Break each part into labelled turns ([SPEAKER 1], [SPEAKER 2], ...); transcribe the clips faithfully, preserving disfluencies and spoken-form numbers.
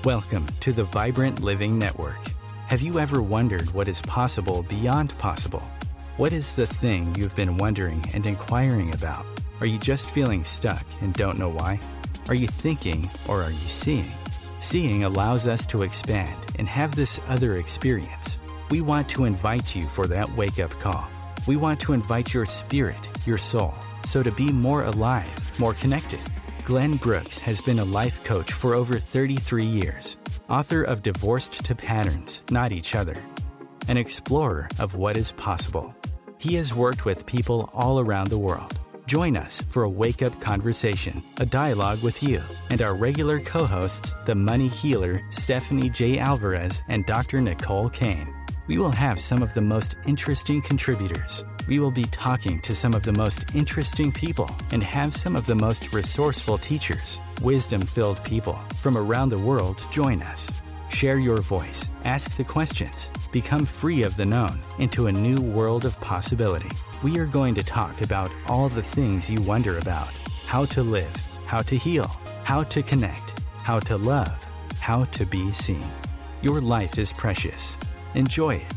[SPEAKER 1] Welcome to the Vibrant Living Network. Have you ever wondered what is possible beyond possible? What is the thing you've been wondering and inquiring about? Are you just feeling stuck and don't know why? Are you thinking or are you seeing? Seeing allows us to expand and have this other experience. We want to invite you for that wake-up call. We want to invite your spirit, your soul, so to be more alive, more connected. Glenn Brooks has been a life coach for over thirty-three years, author of Divorced to Patterns, Not Each Other, an explorer of what is possible. He has worked with people all around the world. Join us for a wake-up conversation, a dialogue with you, and our regular co-hosts, the money healer Stephanie J. Alvarez and Doctor Nicole Kane. We will have some of the most interesting contributors. We will be talking to some of the most interesting people and have some of the most resourceful teachers, wisdom-filled people from around the world join us. Share your voice, ask the questions, become free of the known into a new world of possibility. We are going to talk about all the things you wonder about: how to live, how to heal, how to connect, how to love, how to be seen. Your life is precious. Enjoy it.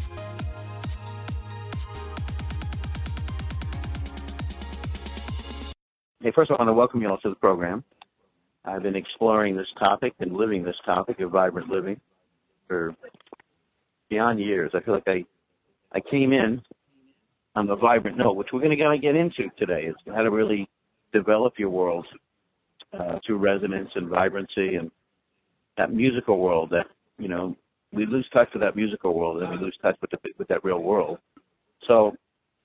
[SPEAKER 2] Hey, first I want to welcome you all to the program. I've been exploring this topic and living this topic of vibrant living for beyond years. I feel like I I came in on the vibrant note, which we're going to get into today, is how to really develop your world uh, through resonance and vibrancy and that musical world that, you know, we lose touch with that musical world and we lose touch with, the, with that real world. So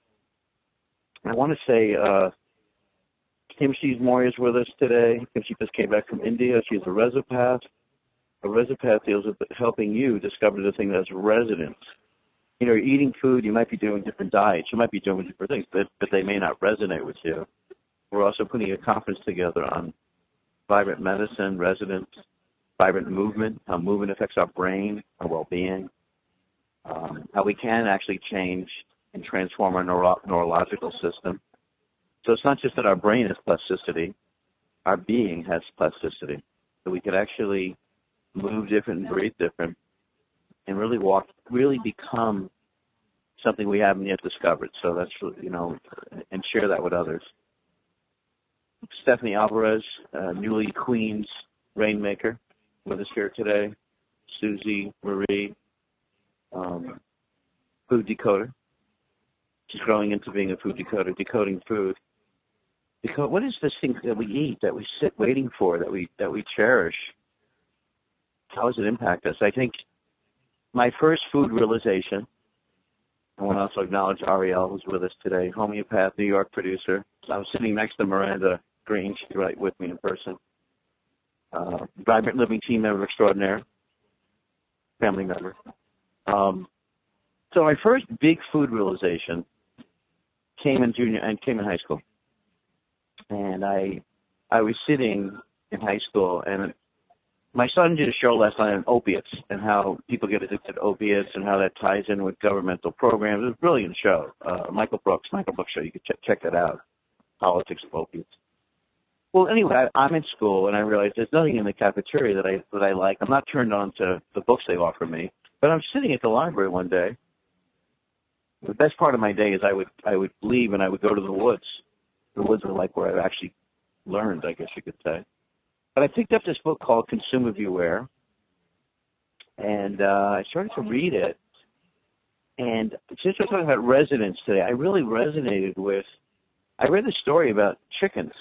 [SPEAKER 2] I want to say uh, Kimchi Moria is with us today. Kimchi just came back from India. She's a Resopath. A Resopath deals with helping you discover the thing that's resonance. You know, you're eating food, you might be doing different diets, you might be doing different things, but, but they may not resonate with you. We're also putting a conference together on vibrant medicine, resonance, vibrant movement, how movement affects our brain, our well-being, um, how we can actually change and transform our neuro- neurological system. So it's not just that our brain has plasticity, our being has plasticity. So we could actually move different and breathe different and really walk, really become something we haven't yet discovered. So that's, you know, and share that with others. Stephanie Alvarez, uh, newly Queen's Rainmaker, with us here today. Susie Marie, um, food decoder. She's growing into being a food decoder, decoding food. Because what is this thing that we eat, that we sit waiting for, that we that we cherish? How does it impact us? I think my first food realization, I want to also acknowledge Ariel, who's with us today, homeopath, New York producer. I was sitting next to Miranda Green. She's right with me in person. Uh, Vibrant Living team member extraordinaire, family member. Um, so my first big food realization came in junior and came in high school. And I, I was sitting in high school, and my son did a show last night on opiates and how people get addicted to opiates and how that ties in with governmental programs. It was a brilliant show. Uh, Michael Brooks, Michael Brooks show. You can check check that out. Politics of opiates. Well, anyway, I, I'm in school, and I realized there's nothing in the cafeteria that I that I like. I'm not turned on to the books they offer me, but I'm sitting at the library one day. The best part of my day is I would I would leave and I would go to the woods. The woods are like where I've actually learned, I guess you could say. But I picked up this book called Consume As You Wear, and uh, I started to read it. And since we're talking about resonance today, I really resonated with, I read the story about chickens.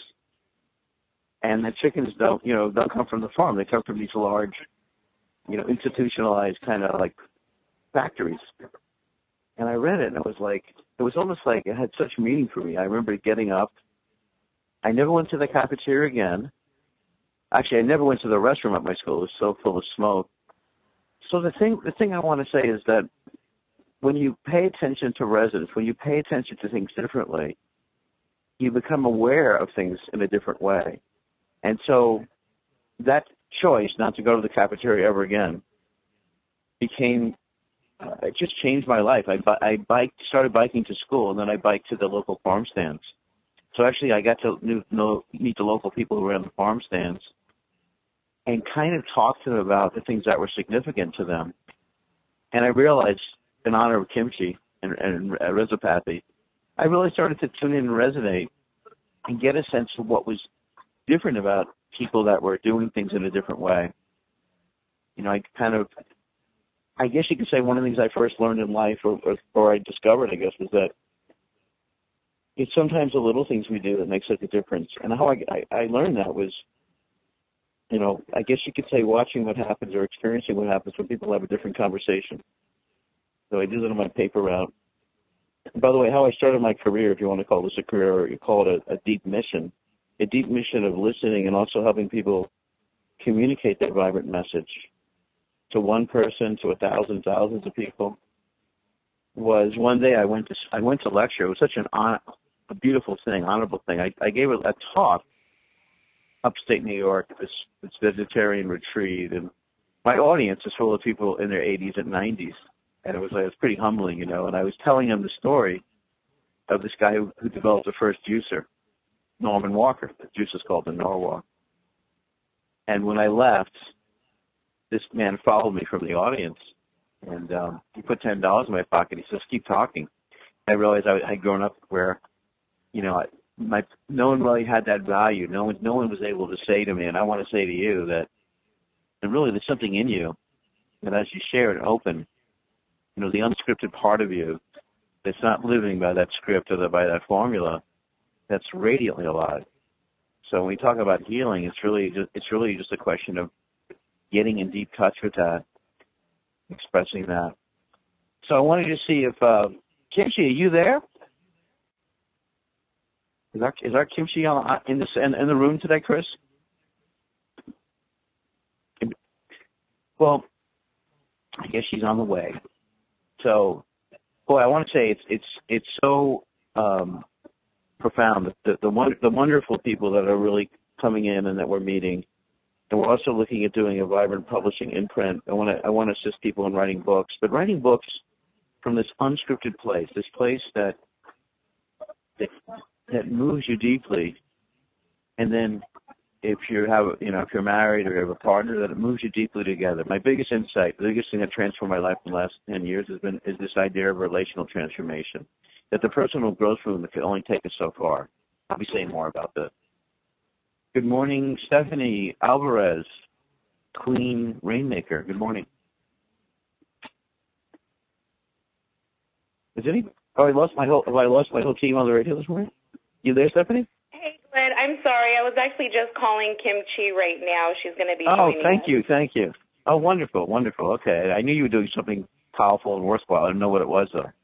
[SPEAKER 2] And the chickens don't, you know, don't come from the farm. They come from these large, you know, institutionalized kind of like factories. And I read it, and it was like, it was almost like it had such meaning for me. I remember getting up. I never went to the cafeteria again. Actually, I never went to the restroom at my school. It was so full of smoke. So the thing, the thing I want to say is that when you pay attention to resonance, when you pay attention to things differently, you become aware of things in a different way. And so that choice not to go to the cafeteria ever again became, uh, it just changed my life. I, I biked, started biking to school, and then I biked to the local farm stands. So actually I got to know, meet the local people who were on the farm stands. and kind of talk to them about the things that were significant to them. And I realized, in honor of kimchi and, and uh, Rhizopathy, I really started to tune in and resonate and get a sense of what was different about people that were doing things in a different way. You know, I kind of, I guess you could say one of the things I first learned in life, or, or, or I discovered, I guess, was that it's sometimes the little things we do that make such a difference. And how I, I, I learned that was, you know, I guess you could say watching what happens or experiencing what happens when people have a different conversation. So I did it on my paper route. And by the way, how I started my career, if you want to call this a career, or you call it a, a deep mission, a deep mission of listening and also helping people communicate their vibrant message to one person, to a thousand, thousands of people, was one day I went to I went to lecture. It was such an honor, a beautiful thing, honorable thing. I, I gave a, a talk upstate New York, this, this vegetarian retreat, and my audience is full of people in their eighties and nineties, and it was like, it was pretty humbling, you know. And I was telling them the story of this guy who, who developed the first juicer, Norman Walker. The juice is called the Norwalk. And when I left, this man followed me from the audience, and um, he put ten dollars in my pocket. He says, "Keep talking." I realized I had grown up where, you know, I, my no one really had that value. No one, no one was able to say to me, and I want to say to you that, and really, there's something in you that as you share it open, you know, the unscripted part of you that's not living by that script or the, by that formula, that's radiantly alive. So when we talk about healing, it's really just, it's really just a question of getting in deep touch with that, expressing that. So I wanted to see if uh, Kimchi, are you there? Is our, is our Kimchi on, in, this, in, in the room today, Chris? Well, I guess she's on the way. So, boy, I want to say it's it's it's so um, profound. The the, the, the wonderful people that are really coming in and that we're meeting, and we're also looking at doing a vibrant publishing imprint. I want to I want to assist people in writing books, but writing books from this unscripted place, this place that that, that moves you deeply, and then if you have, you know, if you're married or you have a partner, that it moves you deeply together. My biggest insight, the biggest thing that transformed my life in the last ten years has been is this idea of relational transformation, that the personal growth movement can only take us so far. I'll be saying more about this. Good morning, Stephanie Alvarez, Queen Rainmaker. Good morning. Is any? Oh, I lost my whole. Have I lost my whole team on the radio this morning? You there, Stephanie?
[SPEAKER 3] Hey, Glenn. I'm sorry. I was actually just calling Kimchi right now. She's going to be.
[SPEAKER 2] Oh,
[SPEAKER 3] joining
[SPEAKER 2] thank
[SPEAKER 3] us.
[SPEAKER 2] you, thank you. Oh, wonderful, wonderful. Okay, I knew you were doing something powerful and worthwhile. I didn't know what it was though.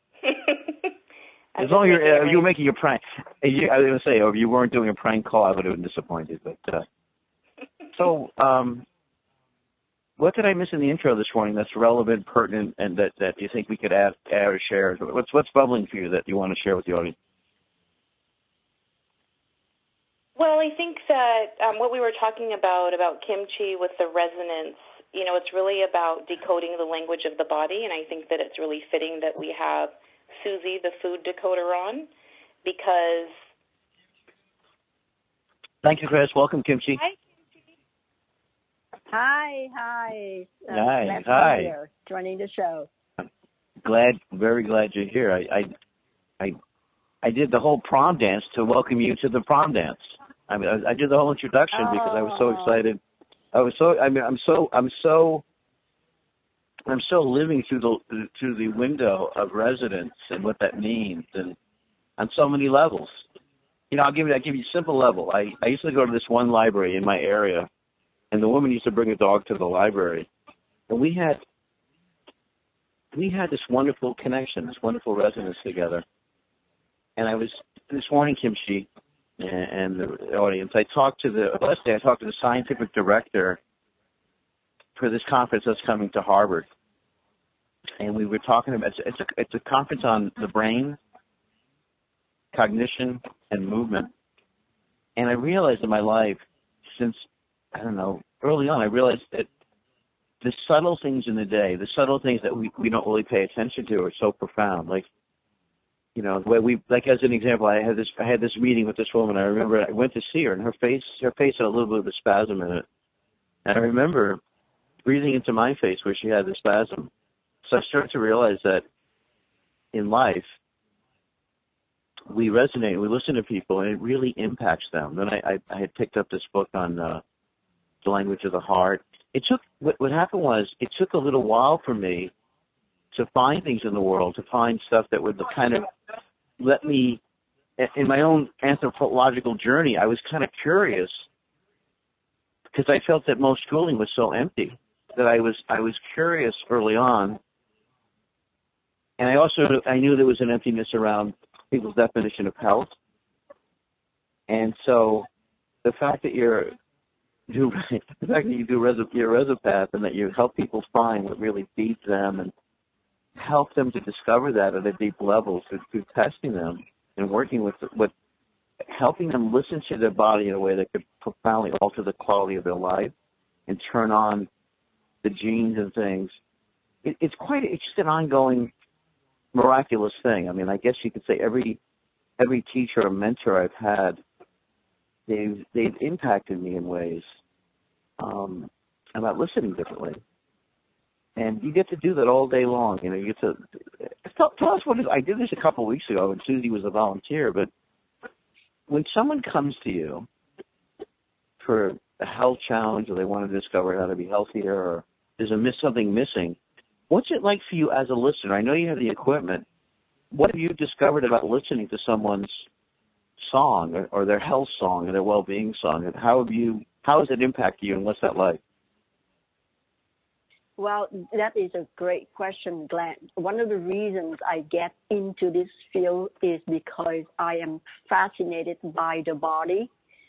[SPEAKER 2] As long as you're, uh, you were making a prank, you, I was going to say, if you weren't doing a prank call, I would have been disappointed. But uh, so, um, what did I miss in the intro this morning that's relevant, pertinent, and that, that you think we could add, add or share? What's what's bubbling for you that you want to share with the audience?
[SPEAKER 3] Well, I think that um, what we were talking about, about kimchi with the resonance, you know, it's really about decoding the language of the body, and I think that it's really fitting that we have Susie, the food decoder, on, because...
[SPEAKER 2] Thank you, Chris. Welcome, Kimchi.
[SPEAKER 3] Hi, Kimchi.
[SPEAKER 4] Hi, hi. Uh,
[SPEAKER 2] Hi, hi.
[SPEAKER 4] Here, joining the show.
[SPEAKER 2] Glad, very glad you're here. I, I, I, I did the whole prom dance to welcome you to the prom dance. I mean, I, I did the whole introduction oh. because I was so excited. I was so. I mean, I'm so. I'm so. I'm still living through the through the window of residence and what that means, and on so many levels. You know, I'll give you. I'll give you a simple level. I I used to go to this one library in my area, and the woman used to bring a dog to the library, and we had we had this wonderful connection, this wonderful resonance together. And I was this morning, Kimchi, and the audience. I talked to the last day. I talked to the scientific director for this conference that's coming to Harvard, and we were talking about it's a it's a conference on the brain, cognition, and movement. And I realized in my life, since I don't know, early on, I realized that the subtle things in the day, the subtle things that we we don't really pay attention to, are so profound. Like, you know, the way we, like as an example, I had this I had this meeting with this woman. I remember I went to see her, and her face her face had a little bit of a spasm in it. And I remember breathing into my face where she had the spasm. So I started to realize that in life, we resonate, we listen to people, and it really impacts them. Then I, I, I had picked up this book on uh, the language of the heart. It took, what, what happened was, it took a little while for me to find things in the world, to find stuff that would kind of let me, in my own anthropological journey, I was kind of curious because I felt that most schooling was so empty that I was I was curious early on, and I also I knew there was an emptiness around people's definition of health, and so the fact that you're do the fact that you do res, you're a resopath and that you help people find what really feeds them and help them to discover that at a deep level through, through testing them and working with what helping them listen to their body in a way that could profoundly alter the quality of their life and turn on the genes and things. It, it's quite, it's just an ongoing miraculous thing. I mean, I guess you could say every, every teacher or mentor I've had, they've, they've impacted me in ways, um, about listening differently. And you get to do that all day long. You know, you get to, tell, tell us what it is. I did this a couple of weeks ago when Susie was a volunteer, but when someone comes to you for a health challenge or they want to discover how to be healthier or there's a miss something missing, what's it like for you as a listener? I know you have the equipment. What have you discovered about listening to someone's song or, or their health song or their well-being song? And how have you, how has it impacted you and what's that like?
[SPEAKER 4] Well, that is a great question, Glenn. One of the reasons I get into this field is because I am fascinated by the body.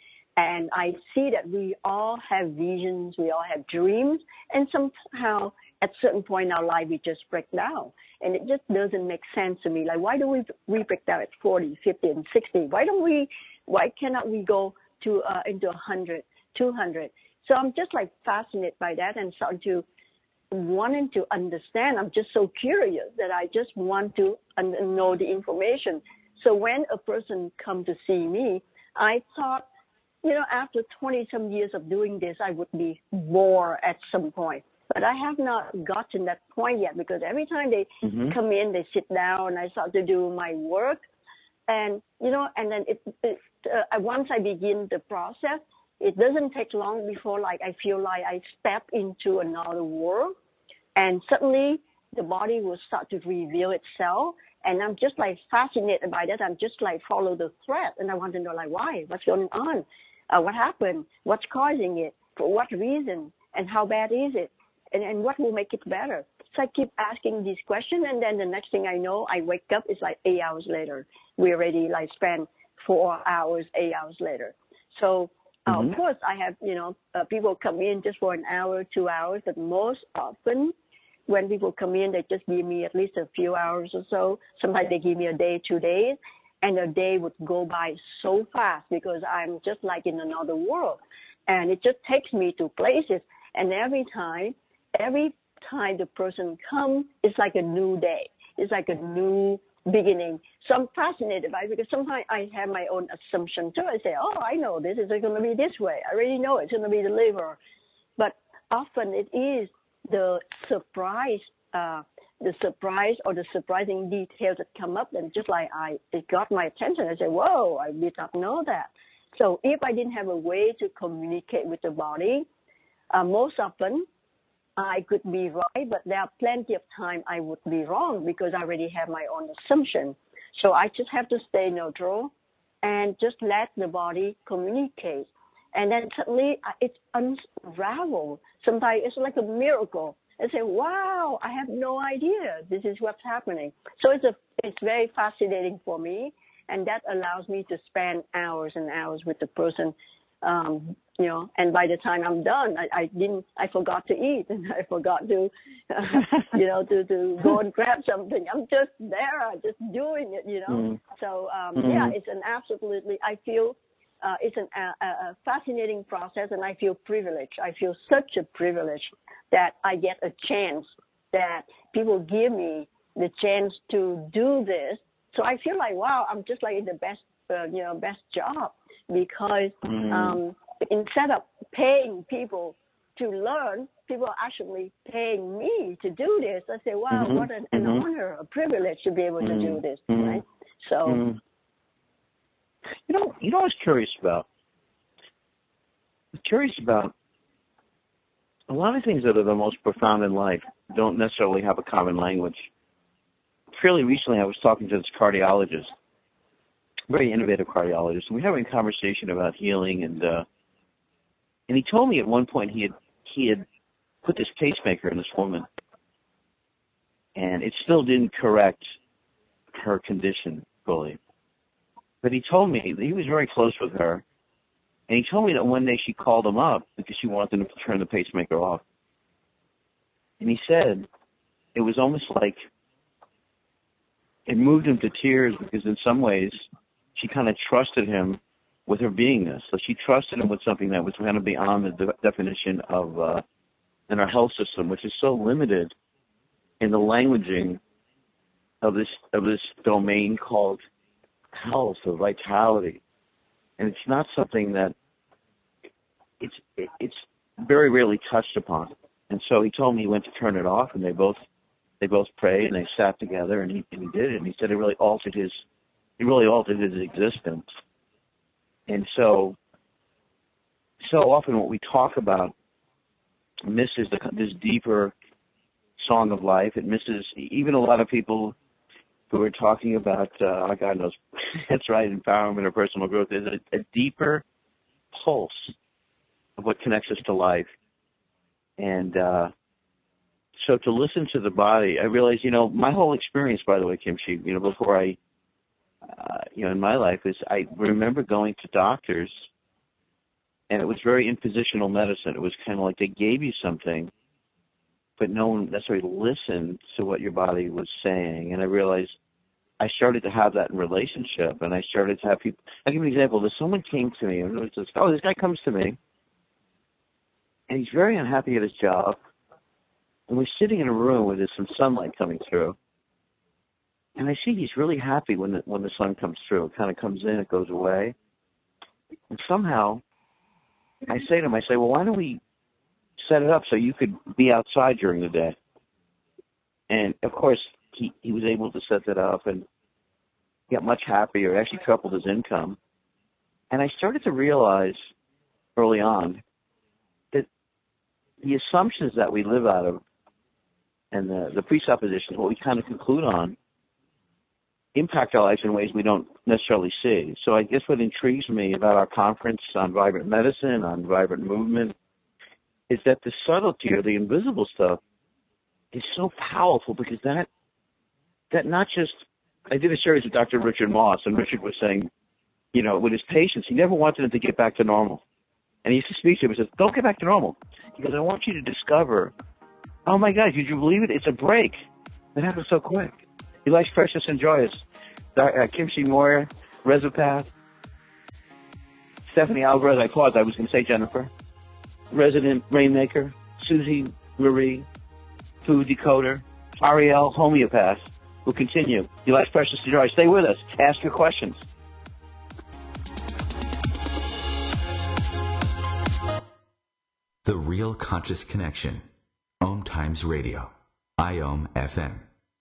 [SPEAKER 4] And I see that we all have visions, we all have dreams, and somehow at a certain point in our life we just break down. And it just doesn't make sense to me. Like, why do we, we break down at forty, fifty, and sixty? Why don't we, why cannot we go to uh, into one hundred, two hundred? So I'm just like fascinated by that and starting to wanting to understand. I'm just so curious that I just want to know the information. So when a person come to see me, I thought, you know, after twenty some years of doing this, I would be bored at some point. But I have not gotten that point yet because every time they mm-hmm. come in, they sit down and I start to do my work. And, you know, and then it, it, uh, once I begin the process, it doesn't take long before like I feel like I step into another world. And suddenly the body will start to reveal itself. And I'm just like fascinated by that. I'm just like follow the thread. And I want to know like why, what's going on, uh, what happened, what's causing it, for what reason, and how bad is it, and, and what will make it better. So I keep asking these questions. And then the next thing I know, I wake up, it's like eight hours later. We already like spend four hours, eight hours later. So uh, mm-hmm. of course I have, you know, uh, people come in just for an hour, two hours, but most often when people come in, they just give me at least a few hours or so. Sometimes they give me a day, two days, and a day would go by so fast because I'm just like in another world. And it just takes me to places. And every time, every time the person comes, it's like a new day. It's like a new beginning. So I'm fascinated by it because sometimes I have my own assumption too. I say, oh, I know this is going to be this way. I already know it's going to be the liver. But often it is the surprise, uh, the surprise or the surprising details that come up, and just like I, it got my attention. I said, whoa, I did not know that. So if I didn't have a way to communicate with the body, uh, most often I could be right, but there are plenty of time I would be wrong because I already have my own assumption. So I just have to stay neutral and just let the body communicate. And then suddenly it's unraveled. Sometimes it's like a miracle. I say, wow, I have no idea this is what's happening. So it's a, it's very fascinating for me, and that allows me to spend hours and hours with the person, um, you know, and by the time I'm done, I, I didn't, I forgot to eat, and I forgot to, uh, you know, to, to go and grab something. I'm just there, just doing it, you know. Mm. So, um, mm-hmm. yeah, it's an absolutely, I feel, Uh, it's an, a, a fascinating process, and I feel privileged. I feel such a privilege that I get a chance, that people give me the chance to do this. So I feel like, wow, I'm just like in the best, uh, you know, best job because mm. um, instead of paying people to learn, people are actually paying me to do this. I say, wow,
[SPEAKER 2] mm-hmm.
[SPEAKER 4] what an, an
[SPEAKER 2] mm-hmm.
[SPEAKER 4] honor, a privilege to be able
[SPEAKER 2] mm-hmm.
[SPEAKER 4] to do this,
[SPEAKER 2] mm-hmm.
[SPEAKER 4] right? So,
[SPEAKER 2] mm-hmm. you know, you know, what I was curious about. I was curious about a lot of things that are the most profound in life don't necessarily have a common language. Fairly recently, I was talking to this cardiologist, very innovative cardiologist, and we were having a conversation about healing, and uh, and he told me at one point he had he had put this pacemaker in this woman, and it still didn't correct her condition fully. But he told me that he was very close with her, and he told me that one day she called him up because she wanted him to turn the pacemaker off. And he said it was almost like it moved him to tears because in some ways she kind of trusted him with her beingness. So she trusted him with something that was kind of beyond the de- definition of uh, in our health system, which is so limited in the languaging of this of this domain called health or vitality. And it's not something that it's it, it's very rarely touched upon. And so he told me he went to turn it off, and they both they both prayed and they sat together, and he and he did it. And he said it really altered his it really altered his existence. And so so often what we talk about misses the, this deeper song of life. It misses even a lot of people who are talking about, uh, oh God knows, that's right, empowerment or personal growth. There's a, a deeper pulse of what connects us to life. And uh, so to listen to the body, I realized, you know, my whole experience, by the way, Kimchi, you know, before I, uh, you know, in my life is I remember going to doctors, and it was very impositional medicine. It was kind of like they gave you something, but no one necessarily listened to what your body was saying. And I realized I started to have that in relationship, and I started to have people. I'll give you an example. If someone came to me and was just, oh, this guy comes to me, and he's very unhappy at his job, and we're sitting in a room where there's some sunlight coming through, and I see he's really happy when the, when the sun comes through. It kind of comes in, it goes away, and somehow I say to him, I say, well, why don't we set it up so you could be outside during the day? And, of course, he, he was able to set that up and got much happier, actually tripled his income. And I started to realize early on that the assumptions that we live out of and the, the presuppositions, what we kind of conclude on, impact our lives in ways we don't necessarily see. So I guess what intrigues me about our conference on vibrant medicine, on vibrant movement, is that the subtlety or the invisible stuff is so powerful, because that that not just, I did a series with Doctor Richard Moss, and Richard was saying, you know, with his patients, he never wanted them to get back to normal. And he used to speak to him and says, don't get back to normal. He goes, I want you to discover, oh my God, did you believe it? It's a break. It happens so quick. He likes precious and joyous. Uh, Kimchi Moyer, Resopath, Stephanie Alvarez, I paused, I was going to say Jennifer, Resident Rainmaker, Susie Marie, Food Decoder, Ariel, Homeopath. We'll continue. He likes precious and joyous. Stay with us. Ask your questions.
[SPEAKER 5] The Real Conscious Connection. Om Times Radio. I O M F M.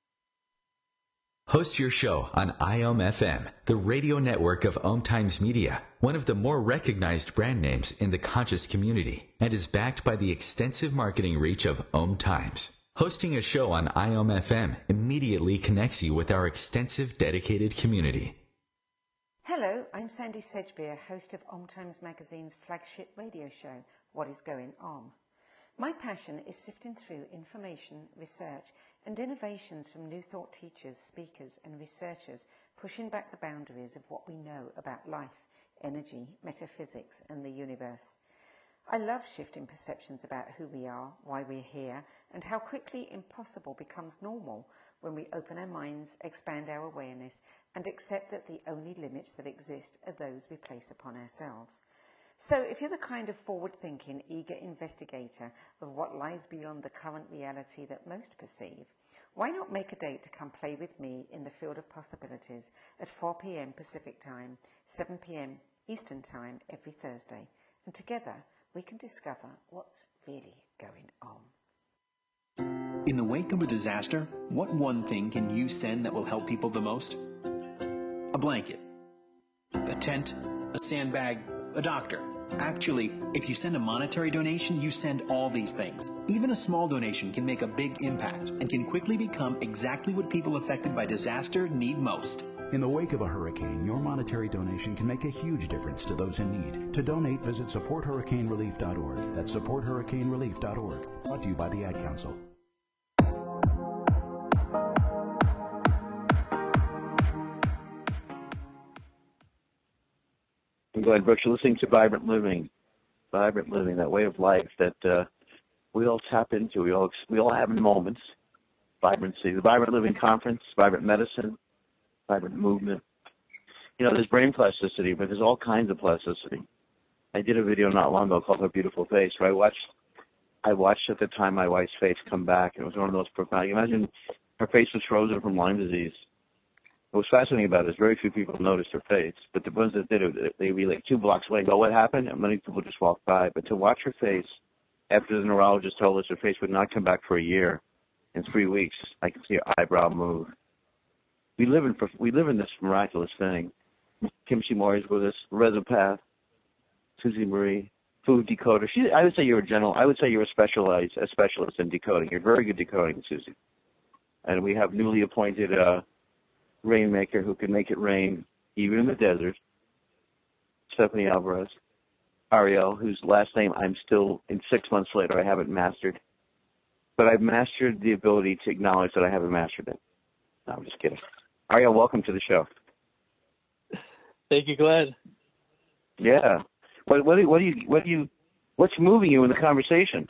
[SPEAKER 5] Host your show on I O M F M, the radio network of Om Times Media, one of the more recognized brand names in the conscious community, and is backed by the extensive marketing reach of Om Times. Hosting a show on I O M F M immediately connects you with our extensive dedicated community.
[SPEAKER 6] Hello, I'm Sandy Sedgbeer, host of Om Times Magazine's flagship radio show, What is Going On. My passion is sifting through information, research, and innovations from New Thought teachers, speakers, and researchers, pushing back the boundaries of what we know about life, energy, metaphysics, and the universe. I love shifting perceptions about who we are, why we're here, and how quickly impossible becomes normal when we open our minds, expand our awareness, and accept that the only limits that exist are those we place upon ourselves. So if you're the kind of forward-thinking, eager investigator of what lies beyond the current reality that most perceive, why not make a date to come play with me in the field of possibilities at four p.m. Pacific Time, seven p.m. Eastern Time every Thursday, and together we can discover what's really going on?
[SPEAKER 7] In the wake of a disaster, what one thing can you send that will help people the most? A blanket, a tent, a sandbag, a doctor. Actually, if you send a monetary donation, you send all these things. Even a small donation can make a big impact and can quickly become exactly what people affected by disaster need most.
[SPEAKER 8] In the wake of a hurricane, your monetary donation can make a huge difference to those in need. To donate, visit support hurricane relief dot org. That's support hurricane relief dot org. Brought to you by the Ad Council.
[SPEAKER 2] I'm Glenn Brooks. You're listening to Vibrant Living. Vibrant Living, that way of life that uh, we all tap into. We all we all have in moments. Vibrancy. The Vibrant Living Conference, Vibrant Medicine, Vibrant Movement. You know, there's brain plasticity, but there's all kinds of plasticity. I did a video not long ago called Her Beautiful Face, where I watched, I watched at the time my wife's face come back, and it was one of those profound. Imagine her face was frozen from Lyme disease. What was fascinating about it is very few people noticed her face, but the ones that did it, they'd be like two blocks away and go, what happened? And many people just walked by. But to watch her face, after the neurologist told us her face would not come back for a year, in three weeks, I can see her eyebrow move. We live in we live in this miraculous thing. Kim C. Mori is with us, Resopath, Susie Marie, Food Decoder. She, I would say you're a general. I would say you're a specialized a specialist in decoding. You're very good decoding, Susie. And we have newly appointed uh, Rainmaker who can make it rain even in the desert. Stephanie Alvarez, Ariel, whose last name I'm still in six months later I haven't mastered, but I've mastered the ability to acknowledge that I haven't mastered it. No, I'm just kidding. Ariel, welcome to the show.
[SPEAKER 9] Thank you, Glenn.
[SPEAKER 2] Yeah. What what do, what do you what do you what's moving you in the conversation?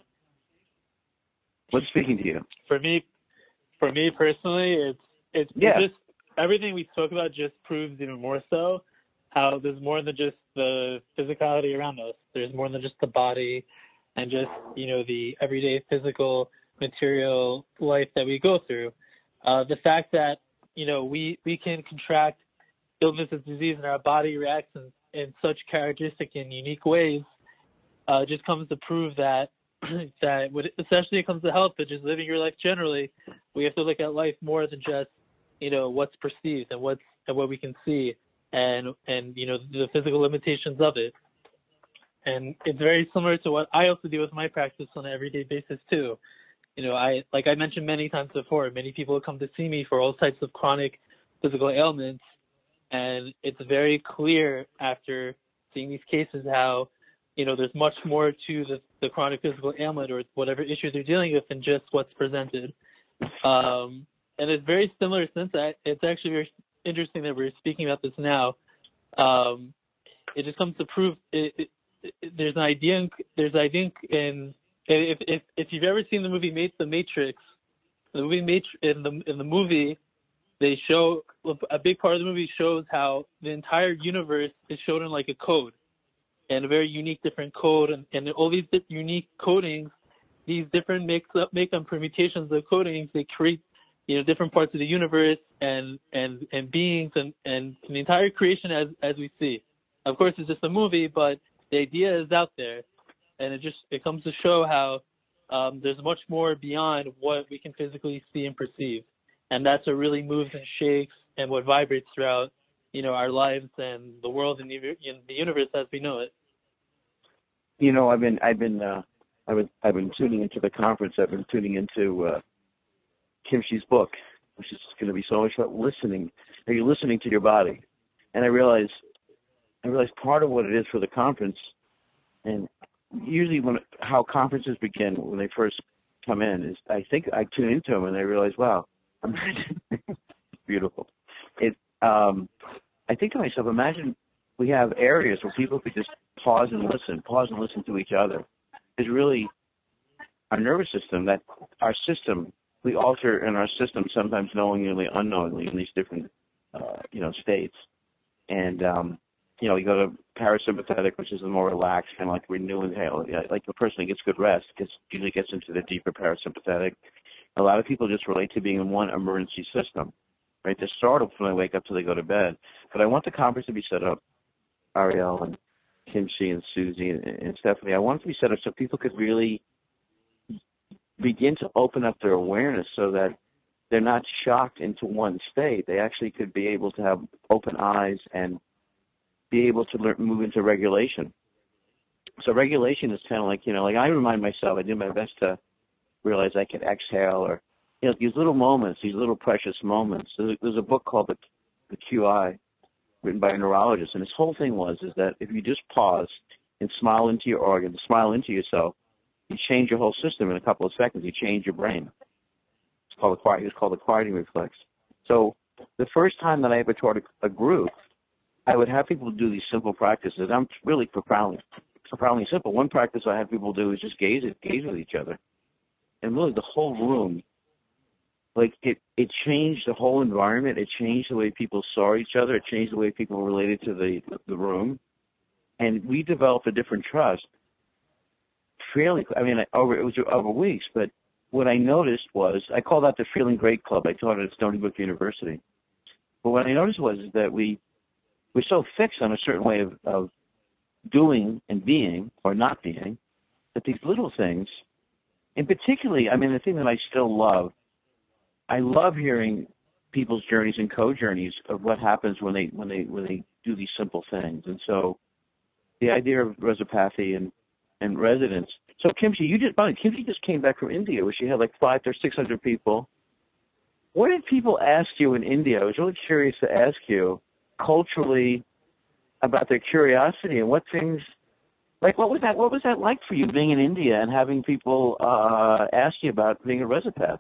[SPEAKER 2] What's speaking to you?
[SPEAKER 9] For me, for me personally, it's it's
[SPEAKER 2] yeah.
[SPEAKER 9] just everything we spoke about just proves even more so how there's more than just the physicality around us. There's more than just the body and just, you know, the everyday physical material life that we go through. Uh, the fact that, you know, we, we can contract illness and disease and our body reacts in, in such characteristic and unique ways uh, just comes to prove that that when it, especially it comes to health, but just living your life generally, we have to look at life more than just, you know, what's perceived and what's and what we can see and and you know the physical limitations of it. And it's very similar to what I also do with my practice on an everyday basis too. You know, I like I mentioned many times before, many people come to see me for all types of chronic physical ailments, and it's very clear after seeing these cases how, you know, there's much more to the, the chronic physical ailment or whatever issue they're dealing with than just what's presented. Um, and it's very similar since that it's actually very interesting that we're speaking about this now. Um, it just comes to prove it, it, it, there's an idea. In, there's an idea in if if if you've ever seen the movie The Matrix, the movie Matrix in the in the movie they show a big part of the movie shows how the entire universe is shown in like a code. And a very unique different code, and, and all these unique codings, these different mix up, make up permutations of codings, they create, you know, different parts of the universe and and, and beings and, and the entire creation as as we see. Of course, it's just a movie, but the idea is out there, and it just it comes to show how um, there's much more beyond what we can physically see and perceive, and that's what really moves and shakes and what vibrates throughout, you know, our lives and the world and the, the universe as we know it.
[SPEAKER 2] You know, I've been, I've been, uh, I've been, I've been tuning into the conference. I've been tuning into uh, Kim Chi's book, which is going to be so much about listening. Are you listening to your body? And I realize, I realize part of what it is for the conference, and usually when how conferences begin when they first come in is, I think I tune into them and I realize, wow, imagine, beautiful. It. Um, I think to myself, imagine we have areas where people could just pause and listen, pause and listen to each other. It's really our nervous system, that our system, we alter in our system sometimes knowingly, unknowingly in these different, uh, you know, states. And, um, you know, you go to parasympathetic, which is a more relaxed, kind of like renew and inhale. Like the person that gets good rest gets, usually gets into the deeper parasympathetic. A lot of people just relate to being in one emergency system. Right, they're startled when they wake up till they go to bed. But I want the conference to be set up, Ariel and Kim Chi and Susie and, and Stephanie. I want it to be set up so people could really begin to open up their awareness so that they're not shocked into one state. They actually could be able to have open eyes and be able to learn, move into regulation. So regulation is kind of like, you know, like I remind myself, I do my best to realize I can exhale, or, you know, these little moments, these little precious moments. There's, there's a book called the, the Q I, written by a neurologist, and his whole thing was is that if you just pause and smile into your organs, smile into yourself, you change your whole system in a couple of seconds. You change your brain. It's called the it's called the quieting reflex. So the first time that I ever taught a, a group, I would have people do these simple practices. I'm really profoundly, profoundly simple. One practice I had people do is just gaze at gaze with each other, and really the whole room, like it, it changed the whole environment. It changed the way people saw each other. It changed the way people related to the the room, and we developed a different trust. Fairly, I mean, over it was over weeks, but what I noticed was, I call that the Feeling Great Club. I taught it at Stony Brook University. But what I noticed was that we we're so fixed on a certain way of, of doing and being or not being, that these little things, and particularly, I mean, the thing that I still love, I love hearing people's journeys and co-journeys of what happens when they when they when they do these simple things. And so, the idea of reciprocity and and resonance. So Kimchi, you just Kimchi just came back from India, where she had like five or six hundred people. What did people ask you in India? I was really curious to ask you culturally about their curiosity and what things, like what was that? What was that like for you being in India and having people uh, ask you about being a recipath?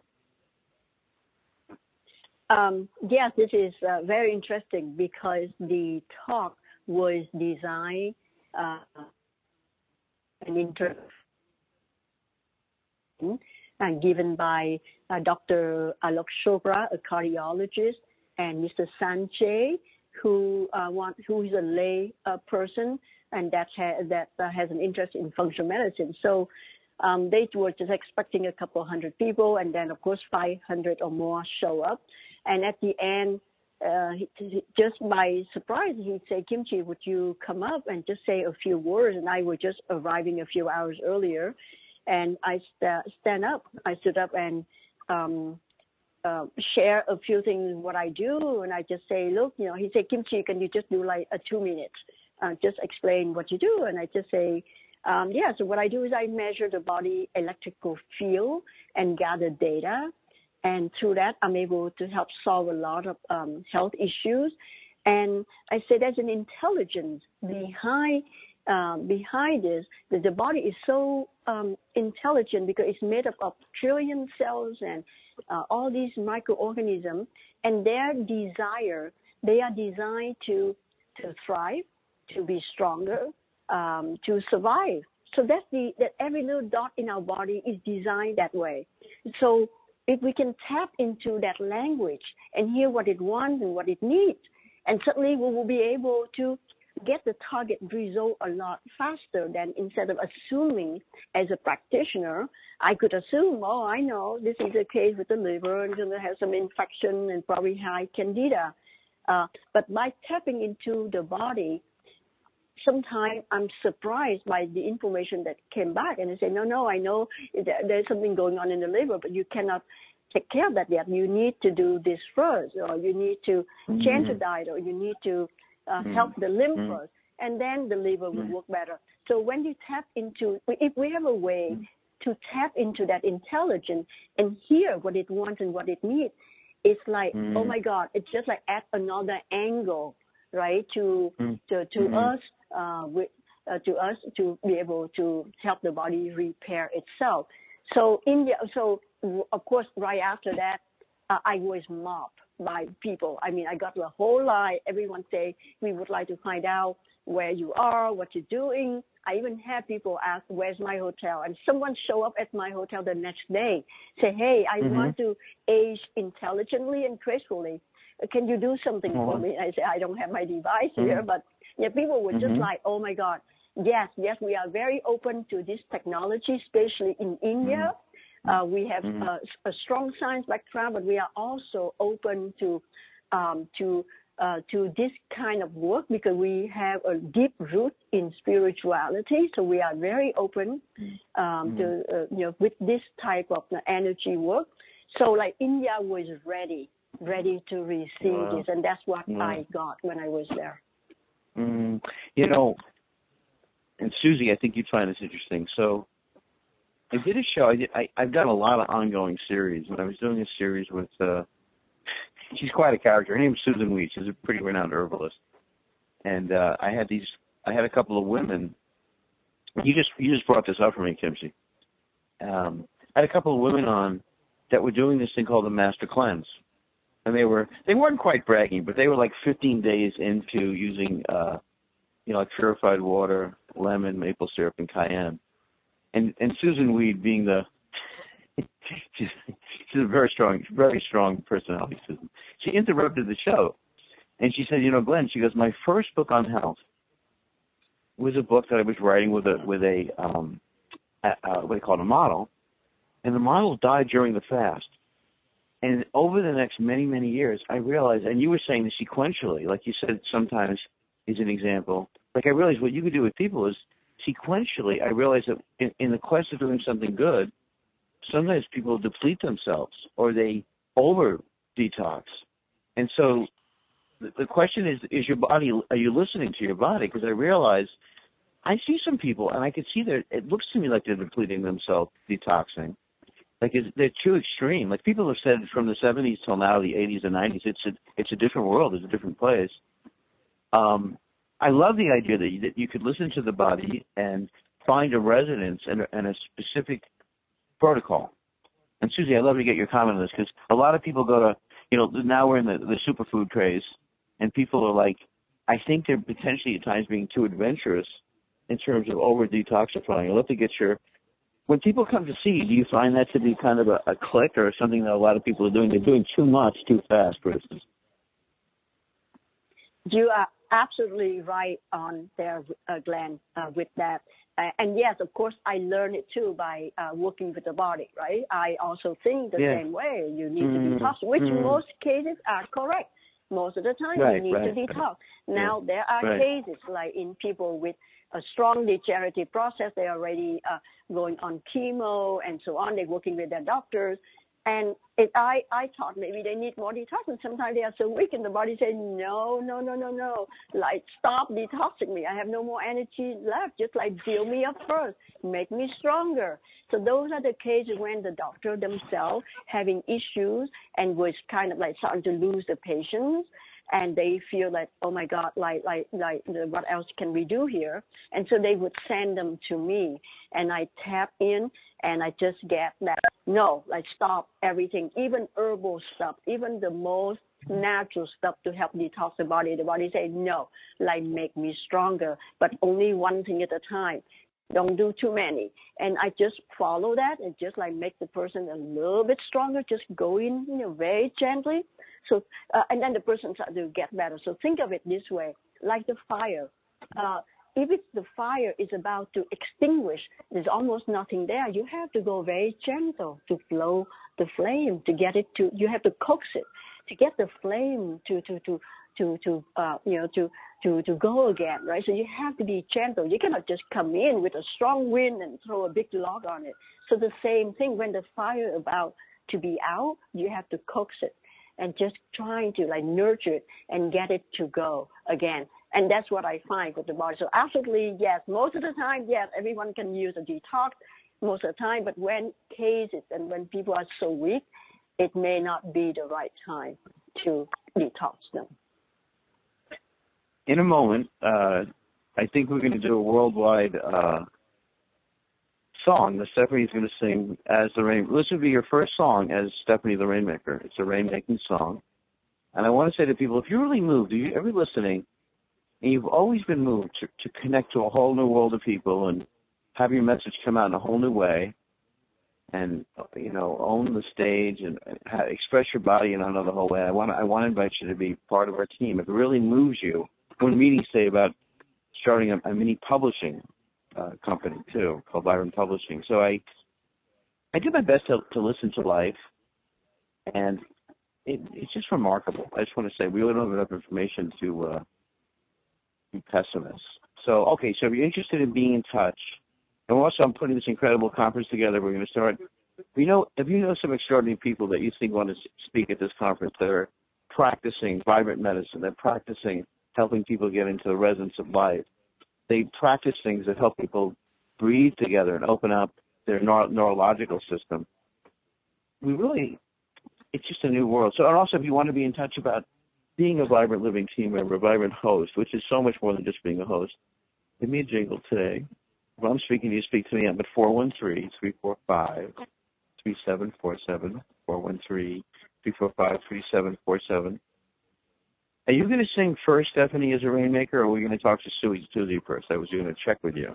[SPEAKER 4] Um, yes, this is uh, very interesting because the talk was designed uh, an inter and given by uh, Doctor Alok Chopra, a cardiologist, and Mister Sanjay, who uh, want, who is a lay uh, person and that ha- that uh, has an interest in functional medicine. So um, they were just expecting a couple of hundred people, and then of course five hundred or more show up. And at the end, uh, he, just by surprise, he'd say, "Kimchi, would you come up and just say a few words?" And I was just arriving a few hours earlier. And I st- stand up, I stood up and um, uh, share a few things, what I do. And I just say, look, you know, he said, "Kimchi, can you just do like a two minutes, uh, just explain what you do?" And I just say, um, yeah, so what I do is I measure the body electrical field and gather data. And through that, I'm able to help solve a lot of um, health issues. And I say there's an intelligence behind Um, behind this, that the body is so um, intelligent because it's made up of trillion cells and uh, all these microorganisms, and their desire, they are designed to to thrive, to be stronger, um, to survive. So that's the that every little dot in our body is designed that way. So if we can tap into that language and hear what it wants and what it needs, and suddenly we will be able to get the target result a lot faster than instead of assuming as a practitioner, I could assume, oh, I know this is a case with the liver and it has some infection and probably high candida. Uh, but by tapping into the body, sometimes I'm surprised by the information that came back, and they say, no, no, I know there's something going on in the liver, but you cannot take care of that yet. You need to do this first, or you need to mm-hmm. change the diet, or you need to Uh, mm-hmm. help the lymph mm-hmm. first, and then the liver will mm-hmm. work better. So when you tap into, if we have a way mm-hmm. to tap into that intelligence and hear what it wants and what it needs, it's like, mm-hmm. oh my God, it's just like add another angle, right, to mm-hmm. to, to mm-hmm. us, uh, with, uh, to us to be able to help the body repair itself. So India, so of course, right after that, uh, I was mobbed by people. I mean, I got the whole line. Everyone say, we would like to find out where you are, what you're doing. I even had people ask, where's my hotel? And someone show up at my hotel the next day, say, hey, I mm-hmm. want to age intelligently and gracefully. Can you do something mm-hmm. for me? I say, I don't have my device mm-hmm. here, but yeah, people were just mm-hmm. like, oh my God, yes, yes, we are very open to this technology, especially in India. Mm-hmm. Uh, we have mm-hmm. a, a strong science background, but we are also open to um, to uh, to this kind of work because we have a deep root in spirituality. So we are very open um, mm. to, uh, you know, with this type of uh, energy work. So like India was ready, ready to receive wow. this. And that's what wow. I got when I was there.
[SPEAKER 2] Mm. You know, and Susie, I think you'd find this interesting. So I did a show. I did, I, I've done a lot of ongoing series. When I was doing a series with, uh, she's quite a character. Her name's Susan Wheat. She's a pretty renowned herbalist. And uh, I had these. I had a couple of women. You just you just brought this up for me, Kimchi. Um, I had a couple of women on that were doing this thing called the Master Cleanse, and they were they weren't quite bragging, but they were like fifteen days into using, uh, you know, like purified water, lemon, maple syrup, and cayenne. And and Susan Weed being the she's, she's a very strong, very strong personality, Susan. She interrupted the show, and she said, "You know, Glenn," she goes, "my first book on health was a book that I was writing with a with a um, a, uh, what do you call it, a model, and the model died during the fast. And over the next many many years, I realized, and you were saying this sequentially, like you said, sometimes is an example. Like I realized what you could do with people is sequentially. I realized that in, in the quest of doing something good, sometimes people deplete themselves or they over detox. And so the, the question is, is your body, are you listening to your body? Because I realize I see some people and I can see that it looks to me like they're depleting themselves, detoxing. Like it's, they're too extreme. Like people have said from the seventies till now, the eighties and nineties, it's a, it's a different world. It's a different place. Um, I love the idea that you, that you could listen to the body and find a resonance and a, and a specific protocol. And Susie, I'd love to get your comment on this because a lot of people go to, you know, now we're in the, the superfood craze, and people are like, I think they're potentially at times being too adventurous in terms of over detoxifying. I'd love to get your, when people come to see you, do you find that to be kind of a, a click or something that a lot of people are doing? They're doing too much too fast, for instance.
[SPEAKER 4] You are absolutely right on there, uh, Glenn, uh, with that. Uh, and yes, of course, I learned it too by uh, working with the body, right? I also think the yeah. same way. You need mm. to detox, which mm. in most cases are correct. Most of the time, right, you need right, to detox. Right. Now, yeah. there are right. cases like in people with a strong degenerative process, they're already uh, going on chemo and so on. They're working with their doctors. And it, I, I thought maybe they need more detox, and sometimes they are so weak, and the body says, no, no, no, no, no. Like, stop detoxing me. I have no more energy left. Just like fill me up first. Make me stronger. So those are the cases when the doctor themselves having issues and was kind of like starting to lose the patience. And they feel like, oh my God, like, like, like, what else can we do here? And so they would send them to me, and I tap in, and I just get that, no, like, stop everything, even herbal stuff, even the most natural stuff to help detox the body. The body say, no, like, make me stronger, but only one thing at a time. Don't do too many. And I just follow that and just like make the person a little bit stronger, just go in, you know, very gently. So, uh, and then the person starts to get better. So think of it this way, like the fire. Uh, if it's the fire is about to extinguish, there's almost nothing there. You have to go very gentle to blow the flame, to get it to, you have to coax it, to get the flame to, to, to, to, to, uh, you know, to, to, to go again, right? So you have to be gentle. You cannot just come in with a strong wind and throw a big log on it. So the same thing, when the fire is about to be out, you have to coax it and just trying to like nurture it and get it to go again. And that's what I find with the body. So absolutely, yes, most of the time, yes, everyone can use a detox most of the time, but when cases and when people are so weak, it may not be the right time to detox them.
[SPEAKER 2] In a moment, uh, I think we're going to do a worldwide uh, song that Stephanie's going to sing as the rain. This would be your first song as Stephanie the Rainmaker. It's a rainmaking song. And I want to say to people, if you're really moved, if you're ever listening, and you've always been moved to, to connect to a whole new world of people and have your message come out in a whole new way and, you know, own the stage and, and have, express your body in another whole way, I want to I want to invite you to be part of our team. If it really moves you, one meeting say about starting a, a mini publishing uh, company too, called Byron Publishing. So I I did my best to, to listen to life, and it, it's just remarkable. I just want to say we really don't have enough information to uh, be pessimists. So, okay, so if you're interested in being in touch, and also I'm putting this incredible conference together. We're going to start. You know, if you know some extraordinary people that you think want to speak at this conference that are practicing vibrant medicine, they're practicing helping people get into the resonance of life. They practice things that help people breathe together and open up their neuro- neurological system. We really, it's just a new world. So, and also if you want to be in touch about being a vibrant living team member, a vibrant host, which is so much more than just being a host, give me a jingle today. If I'm speaking to you, speak to me. I'm at four one three, three four five, three seven four seven, four one three, three four five, three seven four seven. Are you going to sing first, Stephanie, as a Rainmaker, or are we going to talk to Susie, Susie first? I was going to check with you.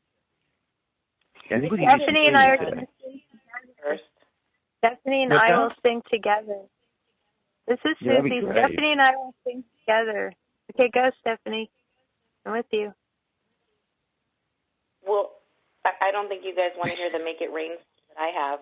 [SPEAKER 2] I think we can
[SPEAKER 10] Stephanie and I are going to sing first. Stephanie and I will sing together. This is
[SPEAKER 2] Yeah,
[SPEAKER 10] Susie. Stephanie and I will sing together. Okay, go, Stephanie. I'm with you.
[SPEAKER 3] Well, I don't think you guys want to hear the Make It Rain that I have.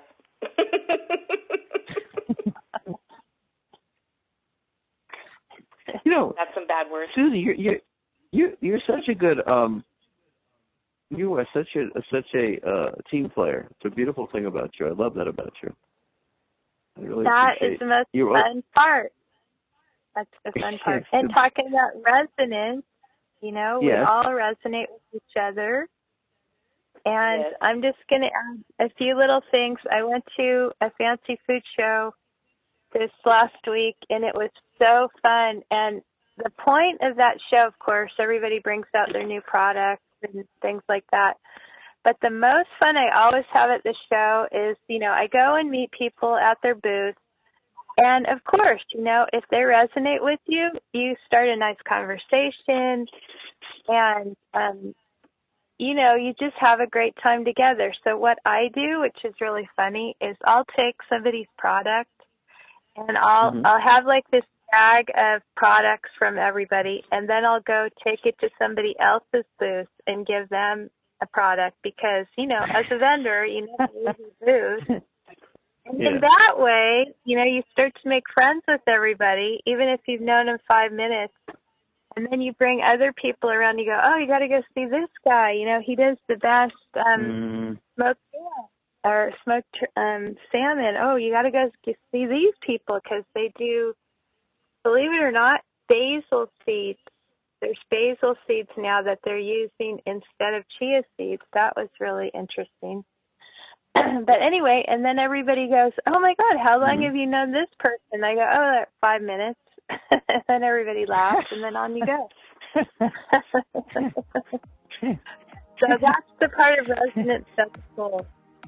[SPEAKER 2] You know,
[SPEAKER 3] that's some bad words.
[SPEAKER 2] Susie, you're you're you're, you're such a good um. You are such a such a uh, team player. It's a beautiful thing about you. I love that about you. I really
[SPEAKER 10] that
[SPEAKER 2] appreciate
[SPEAKER 10] is the most
[SPEAKER 2] you're
[SPEAKER 10] fun all... part. That's the fun part. And talking about resonance, you know,
[SPEAKER 2] yes.
[SPEAKER 10] we all resonate with each other. And
[SPEAKER 3] yes.
[SPEAKER 10] I'm just going to add a few little things. I went to a fancy food show this last week, and it was so fun. And the point of that show, of course, everybody brings out their new products and things like that. But the most fun I always have at the show is, you know, I go and meet people at their booth. And, of course, you know, if they resonate with you, you start a nice conversation. And, um, you know, you just have a great time together. So what I do, which is really funny, is I'll take somebody's product and I'll mm-hmm. I'll have like this bag of products from everybody, and then I'll go take it to somebody else's booth and give them a product because, you know, as a vendor, you know, you use your booth. And yeah. in that way, you know, you start to make friends with everybody, even if you've known them five minutes. And then you bring other people around. You go, oh, you got to go see this guy. You know, he does the best um, mm. smoked salmon or smoked um, salmon. Oh, you got to go see these people because they do, believe it or not, basil seeds. There's basil seeds now that they're using instead of chia seeds. That was really interesting. But anyway, and then everybody goes, oh, my God, how long mm. have you known this person? I go, oh, five minutes. And then everybody laughs, and then on you go. So that's the part of resonance that's cool.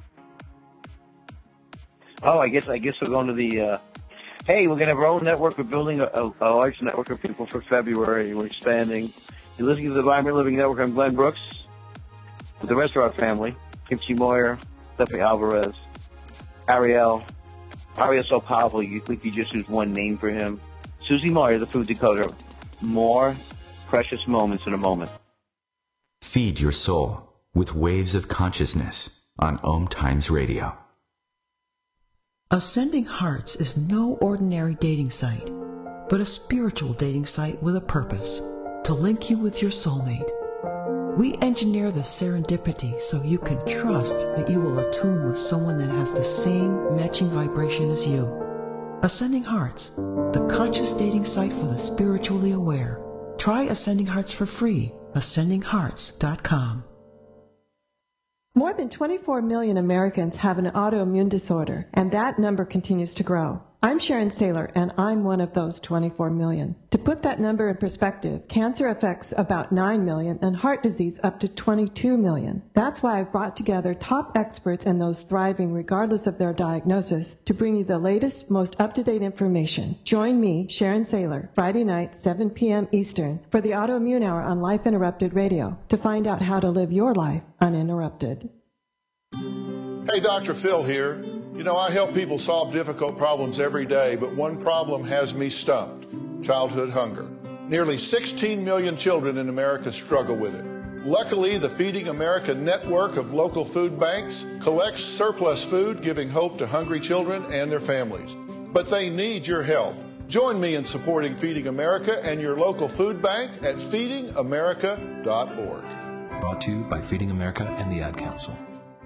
[SPEAKER 2] Oh, I guess I guess we're going to the. Uh, hey, we're going to have our own network. We're building a, a, a large network of people for February. We're expanding. You're listening to the Vibrant Living Network. I'm Glenn Brooks with the rest of our family: Kimchi Moyer, Stephanie Alvarez, Ariel. Ariel's so powerful. You think you just use one name for him. Susie Moyer, the food decoder. More precious moments in a moment.
[SPEAKER 5] Feed your soul with Waves of Consciousness on Om Times Radio.
[SPEAKER 11] Ascending Hearts is no ordinary dating site, but a spiritual dating site with a purpose, to link you with your soulmate. We engineer the serendipity so you can trust that you will attune with someone that has the same matching vibration as you. Ascending Hearts, the conscious dating site for the spiritually aware. Try Ascending Hearts for free. ascending hearts dot com.
[SPEAKER 12] More than twenty-four million Americans have an autoimmune disorder, and that number continues to grow. I'm Sharon Saylor, and I'm one of those twenty-four million. To put that number in perspective, cancer affects about nine million and heart disease up to twenty-two million. That's why I've brought together top experts and those thriving regardless of their diagnosis to bring you the latest, most up-to-date information. Join me, Sharon Saylor, Friday night, seven p.m. Eastern, for the Autoimmune Hour on Life Interrupted Radio to find out how to live your life uninterrupted.
[SPEAKER 13] Hey, Doctor Phil here. You know, I help people solve difficult problems every day, but one problem has me stumped: childhood hunger. Nearly sixteen million children in America struggle with it. Luckily, the Feeding America network of local food banks collects surplus food, giving hope to hungry children and their families. but they need your help. Join me in supporting Feeding America and your local food bank at feeding america dot org.
[SPEAKER 7] Brought to you by Feeding America and the Ad Council.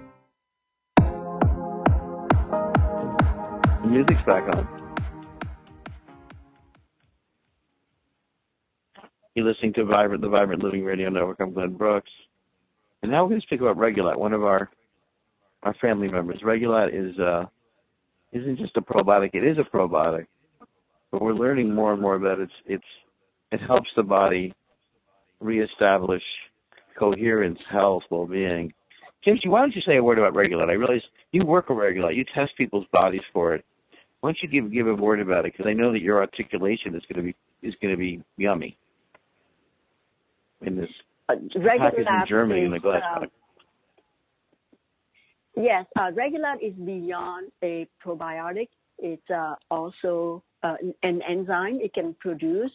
[SPEAKER 2] The music's back on. You're listening to Vibrant, the Vibrant Living Radio Network. I'm Glenn Brooks. And now we're going to speak about Regulat, one of our our family members. Regulat is, uh, isn't just a probiotic. It is a probiotic. But we're learning more and more about it. It's, it helps the body reestablish coherence, health, well-being. Kimchi, why don't you say a word about Regulat? I realize you work with Regulat. You test people's bodies for it. Why don't you give give a word about it? Because I know that your articulation is going to be is going to be yummy in this
[SPEAKER 4] uh,
[SPEAKER 2] package in Germany
[SPEAKER 4] is,
[SPEAKER 2] in the glass
[SPEAKER 4] uh,
[SPEAKER 2] pack.
[SPEAKER 4] Yes, uh, Regulat is beyond a probiotic. It's uh, also uh, an enzyme. It can produce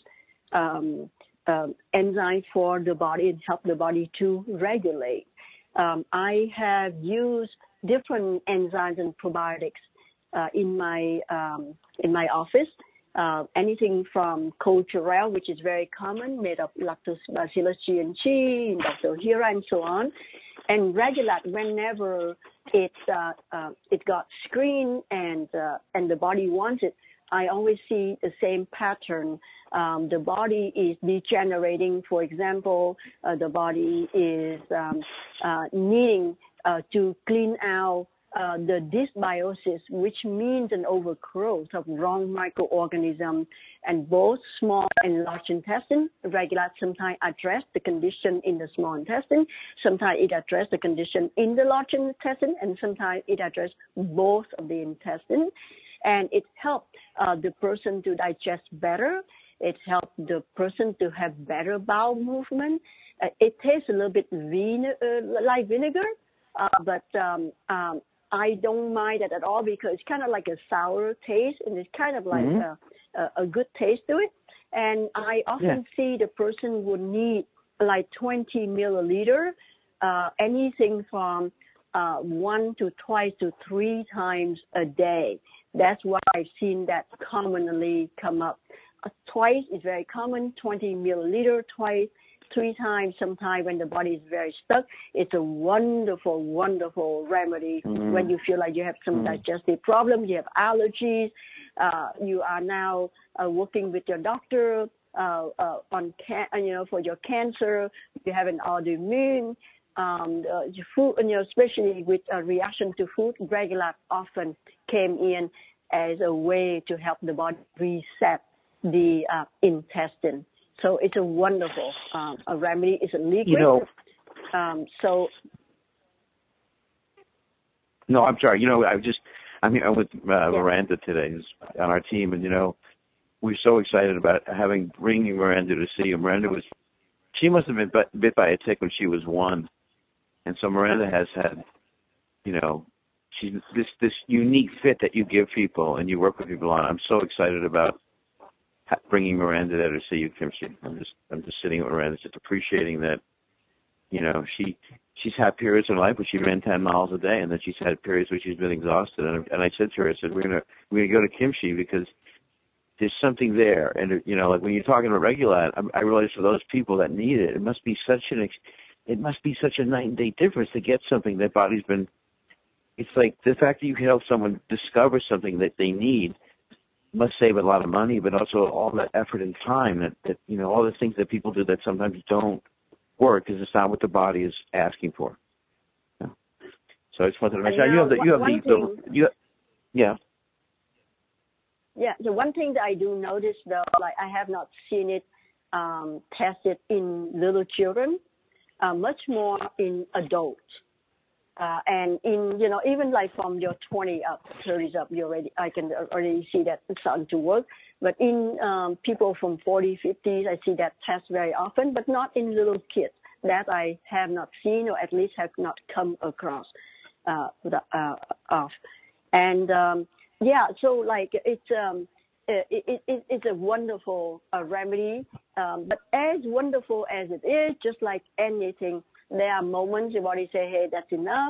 [SPEAKER 4] um, um, enzyme for the body and help the body to regulate. Um, I have used different enzymes and probiotics uh, in my um, in my office. Uh, anything from Culturelle, which is very common, made of Lactobacillus G N G, Lactohera, and so on. And Regulat, whenever it uh, uh, it got screened and uh, and the body wants it, I always see the same pattern. Um, the body is degenerating. For example, uh, the body is um, uh, needing uh, to clean out uh, the dysbiosis, which means an overgrowth of wrong microorganisms, and both small and large intestine. Regulat sometimes address the condition in the small intestine, sometimes it addresses the condition in the large intestine, and sometimes it addresses both of the intestine. And it helps uh, the person to digest better. It helps the person to have better bowel movement. Uh, it tastes a little bit vine- uh, like vinegar, uh, but um, um, I don't mind it at all because it's kind of like a sour taste, and it's kind of like mm-hmm. a, a good taste to it. And I often yeah. see the person would need like twenty milliliter, uh, anything from uh, one to twice to three times a day. That's why I've seen that commonly come up. Uh, twice is very common, twenty milliliter, twice, three times, sometimes when the body is very stuck. It's a wonderful, wonderful remedy mm-hmm. when you feel like you have some mm-hmm. digestive problems, you have allergies, uh, you are now uh, working with your doctor uh, uh, on, can- you know, for your cancer, you have an autoimmune, um, uh, food, you know, especially with a reaction to food. Regulat often came in as a way to help the body reset the uh, intestine. So it's a wonderful um, a remedy. It's a liquid.
[SPEAKER 2] You know,
[SPEAKER 4] um, so.
[SPEAKER 2] No, I'm sorry. You know, I just, I'm here with uh, yeah. Miranda today who's on our team, and, you know, we're so excited about having, bringing Miranda to see you. Miranda was, she must have been bit by a tick when she was one. And so Miranda has had, you know, she's this, this unique fit that you give people and you work with people on. I'm so excited about bringing Miranda there to see you, Kimchi. I'm just, I'm just sitting with Miranda, just appreciating that, you know, she, she's had periods in life where she ran ten miles a day, and then she's had periods where she's been exhausted. And, and I said to her, I said, we're gonna, we're gonna go to Kimchi because there's something there. And you know, like when you're talking about Regulat, I, I realize for those people that need it, it must be such an, ex, it must be such a night and day difference to get something that body's been. It's like the fact that you can help someone discover something that they need must save a lot of money, but also all that effort and time that, that you know, all the things that people do that sometimes don't work because it's not what the body is asking for. Yeah. So I just wanted to mention, you, know, you have the, you have the, the, you, yeah.
[SPEAKER 4] Yeah, the one thing that I do notice though, like I have not seen it um, tested in little children, uh, much more in adults. Uh, and in, you know, even like from your twenty up, thirties up, you already, I can already see that it's starting to work. But in um, people from forty, fifties, I see that test very often, but not in little kids. That I have not seen, or at least have not come across uh, the, uh, of. And um, yeah, so like it's um, it, it, it, it's a wonderful uh, remedy. Um, but as wonderful as it is, just like anything, there are moments your body say, hey, that's enough.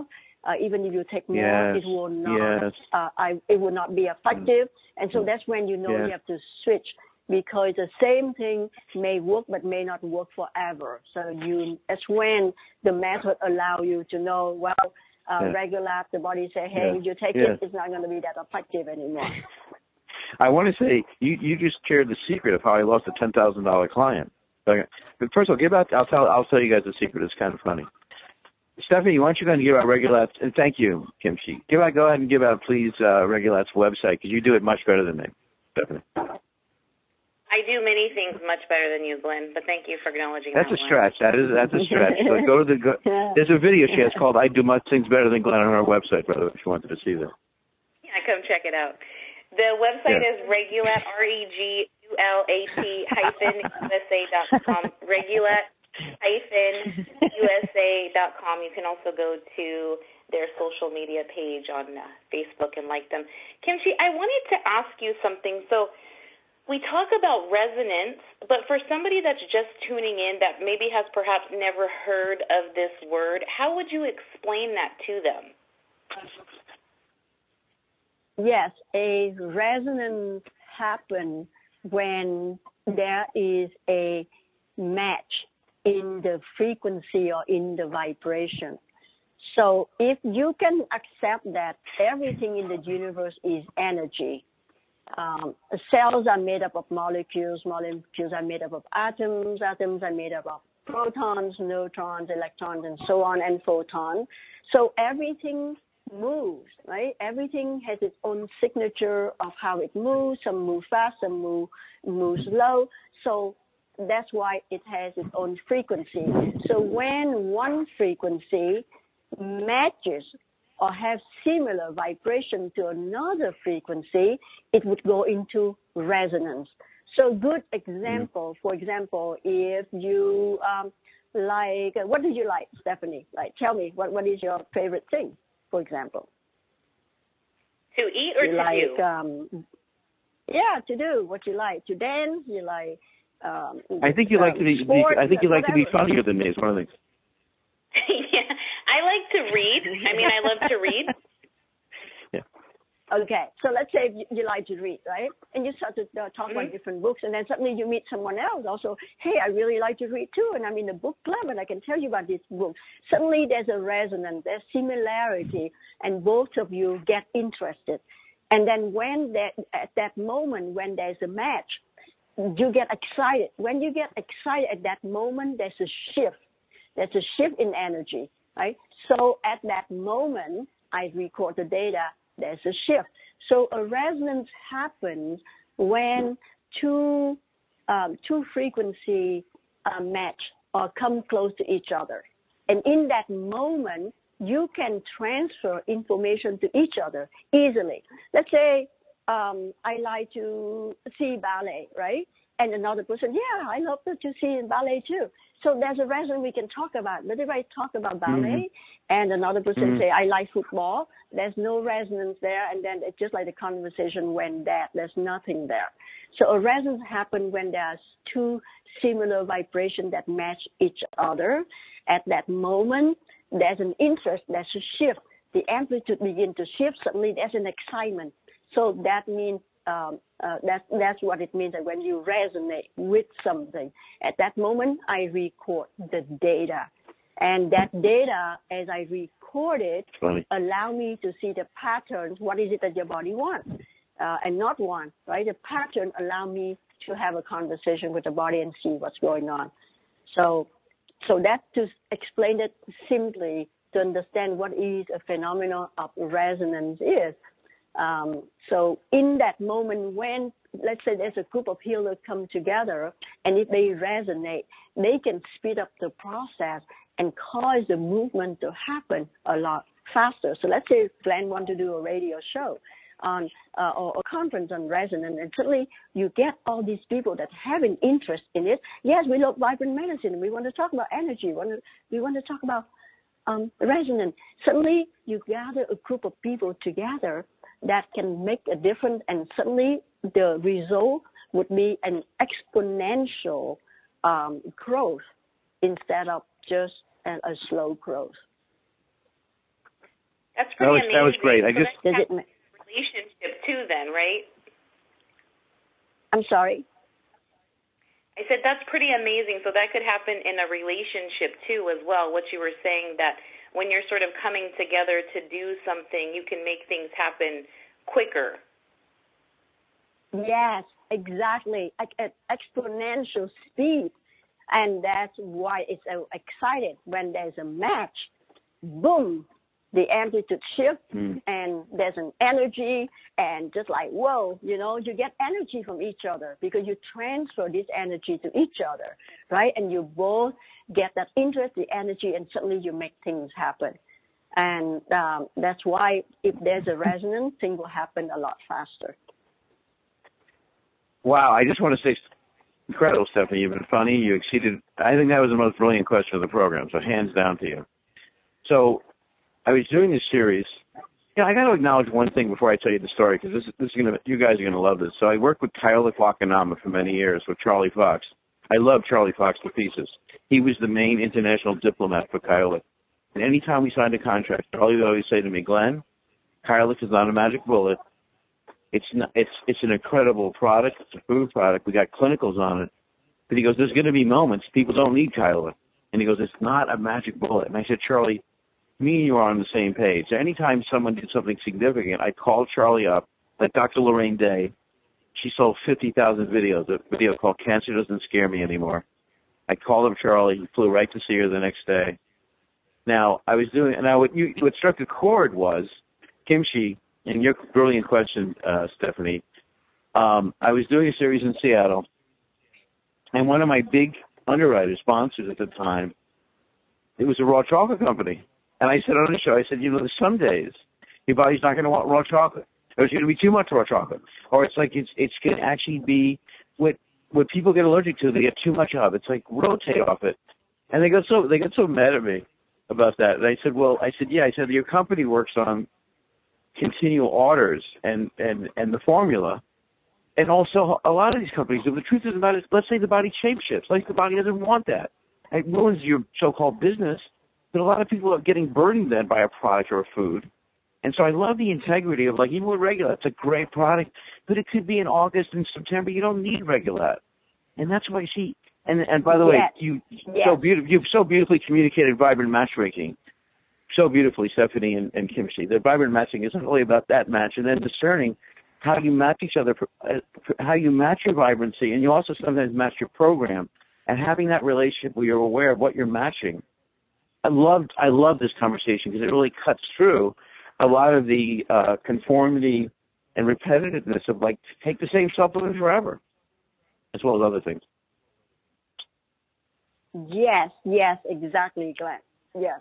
[SPEAKER 4] Uh, even if you take more,
[SPEAKER 2] yes.
[SPEAKER 4] it will not.
[SPEAKER 2] Yes.
[SPEAKER 4] Uh, I, it will not be effective. And so that's when you know
[SPEAKER 2] yes.
[SPEAKER 4] you have to switch, because the same thing may work but may not work forever. So you that's when the method allow you to know. Well, uh,
[SPEAKER 2] yes.
[SPEAKER 4] Regulap, the body say, hey,
[SPEAKER 2] yes.
[SPEAKER 4] if you take
[SPEAKER 2] yes.
[SPEAKER 4] it, it's not going to be that effective anymore.
[SPEAKER 2] I want to say you you just shared the secret of how I lost a ten thousand dollar client. But first of all, give out. I'll tell I'll tell you guys the secret. It's kind of funny. Stephanie, why don't you go ahead and give out Regulat's, and thank you, Kimchi. Give out, go ahead and give out, please, uh, Regulat's website, because you do it much better than me, Stephanie.
[SPEAKER 3] I do many things much better than you, Glenn, but thank you for acknowledging
[SPEAKER 2] that's
[SPEAKER 3] that.
[SPEAKER 2] That's a stretch. That is, that's a stretch. So go to the, go, there's a video she has called I Do Much Things Better Than Glenn on our website, brother, if you wanted to see that.
[SPEAKER 3] Yeah, come check it out. The website
[SPEAKER 2] yeah.
[SPEAKER 3] is Regulat, R E G U L A T hyphen U S A dot com, Regulat hyphen U S A dot com. You can also go to their social media page on uh, Facebook and like them. Kimchi, I wanted to ask you something. So we talk about resonance, but for somebody that's just tuning in that maybe has perhaps never heard of this word, how would you explain that to them?
[SPEAKER 4] Yes, a resonance happens when there is a match in the frequency or in the vibration. So if you can accept that everything in the universe is energy, um, cells are made up of molecules, molecules are made up of atoms, atoms are made up of protons, neutrons, electrons, and so on, and photons. So everything moves, right? Everything has its own signature of how it moves. Some move fast, some move, move slow. So that's why it has its own frequency. So when one frequency matches or have similar vibration to another frequency, it would go into resonance. So good example, for example, if you um, like, what do you like, Stephanie? Like, tell me, what, what is your favorite thing, for example?
[SPEAKER 3] To eat or
[SPEAKER 4] you
[SPEAKER 3] to
[SPEAKER 4] like,
[SPEAKER 3] do?
[SPEAKER 4] Um, yeah, to do. What you like? To dance? You like um,
[SPEAKER 2] I think you
[SPEAKER 4] um,
[SPEAKER 2] like to be,
[SPEAKER 4] sports,
[SPEAKER 2] I think you like
[SPEAKER 4] whatever.
[SPEAKER 2] to be funnier than me is one of the things.
[SPEAKER 3] Yeah, I like to read. I mean, I love to read.
[SPEAKER 2] Yeah.
[SPEAKER 4] Okay, so let's say you, you like to read, right? And you start to uh, talk
[SPEAKER 3] Mm-hmm.
[SPEAKER 4] about different books, and then suddenly you meet someone else also. Hey, I really like to read too, and I'm in the book club, and I can tell you about this book. Suddenly there's a resonance, there's similarity, and both of you get interested. And then when that at that moment when there's a match, you get excited. When you get excited at that moment, there's a shift. There's a shift in energy, right? So at that moment, I record the data, there's a shift. So a resonance happens when two um, two frequency uh, match or come close to each other. And in that moment, you can transfer information to each other easily. Let's say um, I like to see ballet, right? And another person, yeah, I love to see ballet too. So there's a resonance we can talk about. But if I talk about ballet mm-hmm. and another person mm-hmm. say, I like football, there's no resonance there. And then it's just like the conversation went dead. There's nothing there. So a resonance happens when there's two similar vibrations that match each other. At that moment, there's an interest, there's a shift. The amplitude begins to shift. Suddenly there's an excitement. So that means Um, uh, that, that's what it means that when you resonate with something. At that moment, I record the data. And that data, as I record it, allow me to see the patterns. What is it that your body wants uh, and not want, right? The pattern allow me to have a conversation with the body and see what's going on. So, so that to explain it simply, to understand what is a phenomenon of resonance is. Um, so in that moment when, let's say there's a group of healers come together, and if they resonate, they can speed up the process and cause the movement to happen a lot faster. So let's say Glenn wants to do a radio show on uh, or a conference on resonance, and suddenly you get all these people that have an interest in it. Yes, we love vibrant medicine. We want to talk about energy. We want to, we want to talk about um, resonance. Suddenly you gather a group of people together that can make a difference, and suddenly the result would be an exponential um, growth instead of just a, a slow growth.
[SPEAKER 3] That's pretty
[SPEAKER 2] that was,
[SPEAKER 3] amazing.
[SPEAKER 2] That was great. I
[SPEAKER 3] so
[SPEAKER 2] just
[SPEAKER 3] that's a relationship too, then, right?
[SPEAKER 4] I'm sorry?
[SPEAKER 3] I said that's pretty amazing. So that could happen in a relationship too as well. What you were saying, that when you're sort of coming together to do something, you can make things happen quicker.
[SPEAKER 4] Yes, exactly. Like at exponential speed. And that's why it's so exciting when there's a match. Boom, the amplitude shifts, mm. and there's an energy, and just like, whoa, you know, you get energy from each other because you transfer this energy to each other, right? And you both get that interest, the energy, and suddenly you make things happen. And um, that's why if there's a resonance, things will happen a lot faster.
[SPEAKER 2] Wow, I just want to say, incredible, Stephanie. You've been funny. You exceeded, I think that was the most brilliant question of the program, so hands down to you. So I was doing this series. Yeah, I got to acknowledge one thing before I tell you the story, because this, this is gonna, you guys are going to love this. So I worked with Kaiolek Wakanama for many years with Charlie Fox. I love Charlie Fox to pieces. He was the main international diplomat for Kaiolek. And any time we signed a contract, Charlie would always say to me, Glenn, Kaiolek is not a magic bullet. It's not, it's it's an incredible product. It's a food product. We got clinicals on it. But he goes, there's going to be moments people don't need Kaiolek. And he goes, it's not a magic bullet. And I said, Charlie, me and you are on the same page. So anytime someone did something significant, I called Charlie up, like Doctor Lorraine Day. She sold fifty thousand videos, a video called Cancer Doesn't Scare Me Anymore. I called up Charlie. He flew right to see her the next day. Now, I was doing, and now what, you, what struck a chord was kimchi. And your brilliant question, uh, Stephanie, um, I was doing a series in Seattle, and one of my big underwriters, sponsors at the time, it was a raw chocolate company. And I said on the show, I said, you know, some days your body's not going to want raw chocolate, or it's going to be too much raw chocolate, or it's like it's it's going to actually be what what people get allergic to. They get too much of. It's like rotate off it, and they got so they got so mad at me about that. And I said, well, I said, yeah, I said your company works on continual orders and, and, and the formula. And also a lot of these companies, the truth is about it, let's say the body shape shifts. Like the body doesn't want that. It ruins your so-called business. But a lot of people are getting burdened then by a product or a food. And so I love the integrity of, like, even with Regulat, it's a great product, but it could be in August and September. You don't need Regulat. And that's why, see, and, and by the way,
[SPEAKER 4] yes.
[SPEAKER 2] you
[SPEAKER 4] yes.
[SPEAKER 2] so beautiful, you've so beautifully communicated vibrant matchmaking. So beautifully, Stephanie and, and Kimchi. The vibrant matching isn't only about that match, and then discerning how you match each other, how you match your vibrancy, and you also sometimes match your program, and having that relationship where you're aware of what you're matching. I loved, I love this conversation because it really cuts through a lot of the uh, conformity and repetitiveness of, like, take the same supplement forever, as well as other things.
[SPEAKER 4] Yes, yes, exactly, Glenn. Yes.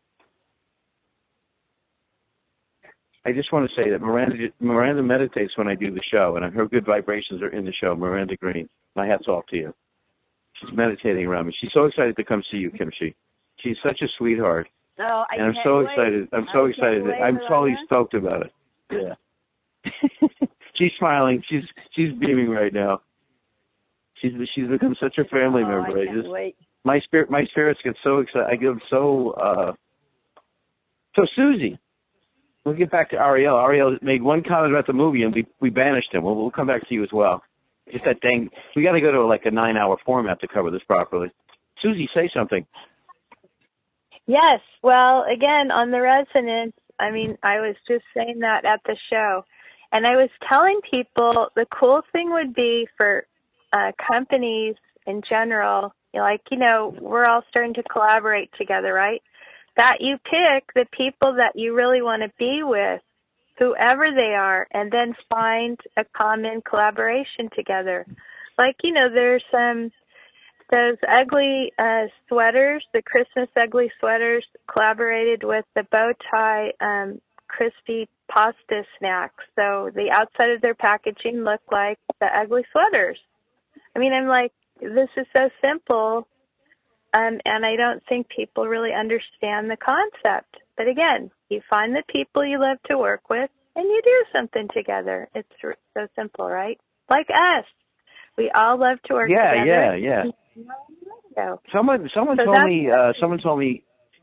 [SPEAKER 2] I just want to say that Miranda Miranda meditates when I do the show, and her good vibrations are in the show. Miranda Green, my hat's off to you. She's meditating around me. She's so excited to come see you, Kimchi. She's such a sweetheart.
[SPEAKER 4] Oh, I
[SPEAKER 2] and I'm
[SPEAKER 4] can't
[SPEAKER 2] so
[SPEAKER 4] wait.
[SPEAKER 2] excited. I'm so
[SPEAKER 4] I
[SPEAKER 2] excited.
[SPEAKER 4] Wait,
[SPEAKER 2] I'm totally
[SPEAKER 4] Miranda.
[SPEAKER 2] stoked about it. Yeah. She's smiling. She's she's beaming right now. She's she's become such a family
[SPEAKER 4] oh,
[SPEAKER 2] member.
[SPEAKER 4] I,
[SPEAKER 2] I
[SPEAKER 4] can't
[SPEAKER 2] just
[SPEAKER 4] wait.
[SPEAKER 2] my spirit my spirits get so excited. I get so uh so Susie. We'll get back to Ariel. Ariel made one comment about the movie, and we, we banished him. We'll, we'll come back to you as well. Just that dang, we got to go to like a nine-hour format to cover this properly. Susie, say something.
[SPEAKER 10] Yes. Well, again, on the resonance, I mean, I was just saying that at the show. And I was telling people the cool thing would be for uh, companies in general, like, you know, we're all starting to collaborate together, right? That you pick the people that you really want to be with, whoever they are, and then find a common collaboration together. Like, you know, there's um, those ugly uh, sweaters, the Christmas ugly sweaters collaborated with the bow tie um, crispy pasta snacks. So the outside of their packaging looked like the ugly sweaters. I mean, I'm like, this is so simple. Um, and I don't think people really understand the concept. But again, you find the people you love to work with, and you do something together. It's so simple, right? Like us. We all love to work
[SPEAKER 2] yeah,
[SPEAKER 10] together.
[SPEAKER 2] Yeah, yeah,
[SPEAKER 10] yeah.
[SPEAKER 2] Someone, someone
[SPEAKER 10] so
[SPEAKER 2] told me, uh, someone told me,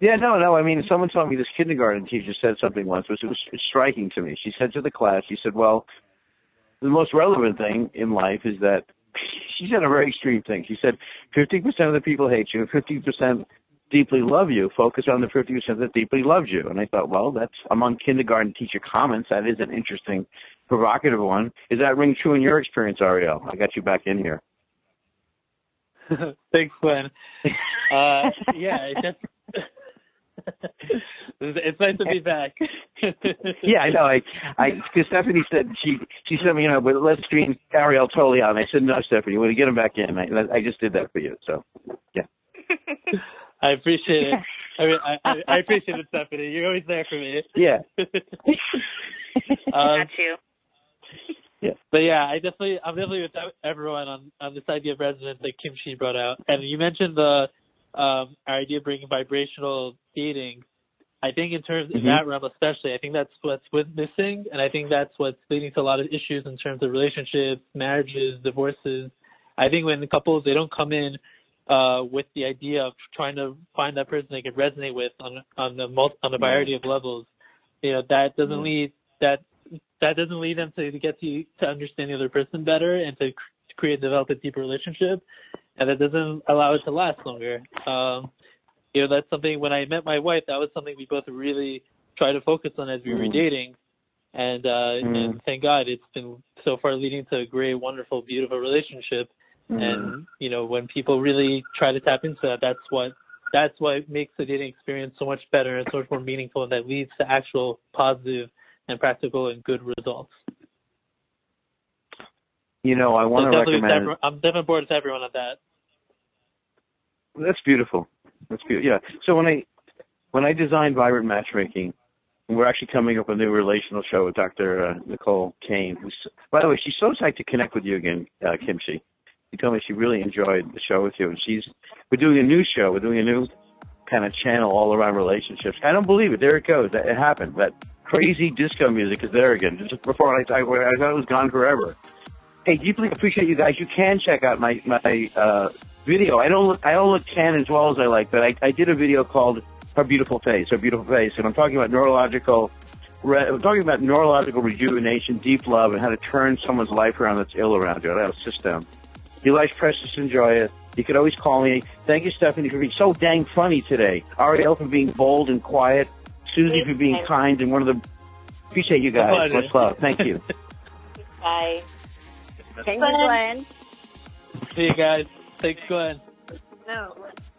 [SPEAKER 2] Yeah, no, no. I mean, someone told me this kindergarten teacher said something once, which was striking to me. She said to the class, she said, well, the most relevant thing in life is that, she said a very extreme thing. She said, fifty percent of the people hate you and fifty percent deeply love you. Focus on the fifty percent that deeply loves you. And I thought, well, that's among kindergarten teacher comments. That is an interesting, provocative one. Is that ring true in your experience, Ariel? I got you back in here.
[SPEAKER 9] Thanks, Glenn. Uh, yeah, it just, it's nice to be back.
[SPEAKER 2] Yeah, I know. I, I, because Stephanie said she, she said, you know, but let's screen Ariel totally out. And I said, no, Stephanie, we're going to get him back in. I, I just did that for you. So, yeah.
[SPEAKER 9] I appreciate it. I mean, I, I, I appreciate it, Stephanie. You're always there for me.
[SPEAKER 2] Yeah.
[SPEAKER 3] Got
[SPEAKER 9] um,
[SPEAKER 3] you.
[SPEAKER 2] Yeah.
[SPEAKER 9] But yeah, I definitely, I'm definitely with everyone on, on this idea of resonance that Kim Chi brought out. And you mentioned the um, our idea of bringing vibrational dating. I think in terms, mm-hmm. in that realm especially, I think that's what's missing. And I think that's what's leading to a lot of issues in terms of relationships, marriages, divorces. I think when couples, they don't come in uh, with the idea of trying to find that person they can resonate with on, on the multi, on a variety of levels, you know, that doesn't mm-hmm. lead, that, that doesn't lead them to, to get to, to understand the other person better and to, to create, develop a deeper relationship. And that doesn't allow it to last longer. Um, you know, that's something, when I met my wife, that was something we both really tried to focus on as we were dating. And, uh, mm. and thank God it's been so far leading to a great, wonderful, beautiful relationship. Mm. And, you know, when people really try to tap into that, that's what, that's what makes the dating experience so much better and so much more meaningful, and that leads to actual positive and practical and good results.
[SPEAKER 2] You know, I want so to recommend...
[SPEAKER 9] Every, I'm definitely bored with everyone on that.
[SPEAKER 2] That's beautiful. That's beautiful. Yeah. So when I when I designed Vibrant Matchmaking, we're actually coming up with a new relational show with Doctor Uh, Nicole Kane. Who's, by the way, she's so psyched to connect with you again, uh, Kim Chi. She told me she really enjoyed the show with you, and she's we're doing a new show. We're doing a new kind of channel all around relationships. I don't believe it. There it goes. It happened. That crazy disco music is there again. Just before I, I, I thought it was gone forever. Hey, deeply appreciate you guys. You can check out my my uh, video. I don't look I don't look tan as well as I like, but I, I did a video called Her Beautiful Face, Her Beautiful Face, and I'm talking about neurological. I'm talking about neurological rejuvenation, deep love, and how to turn someone's life around that's ill around you. That system. Your life's precious. Enjoy it. You could always call me. Thank you, Stephanie, for being so dang funny today. Ariel for being bold and quiet. Susie for being kind and one of the. Appreciate you guys. Much love. Thank you.
[SPEAKER 3] Bye.
[SPEAKER 4] Thank you, Glenn.
[SPEAKER 9] See you guys. Thanks, Glenn.
[SPEAKER 3] No.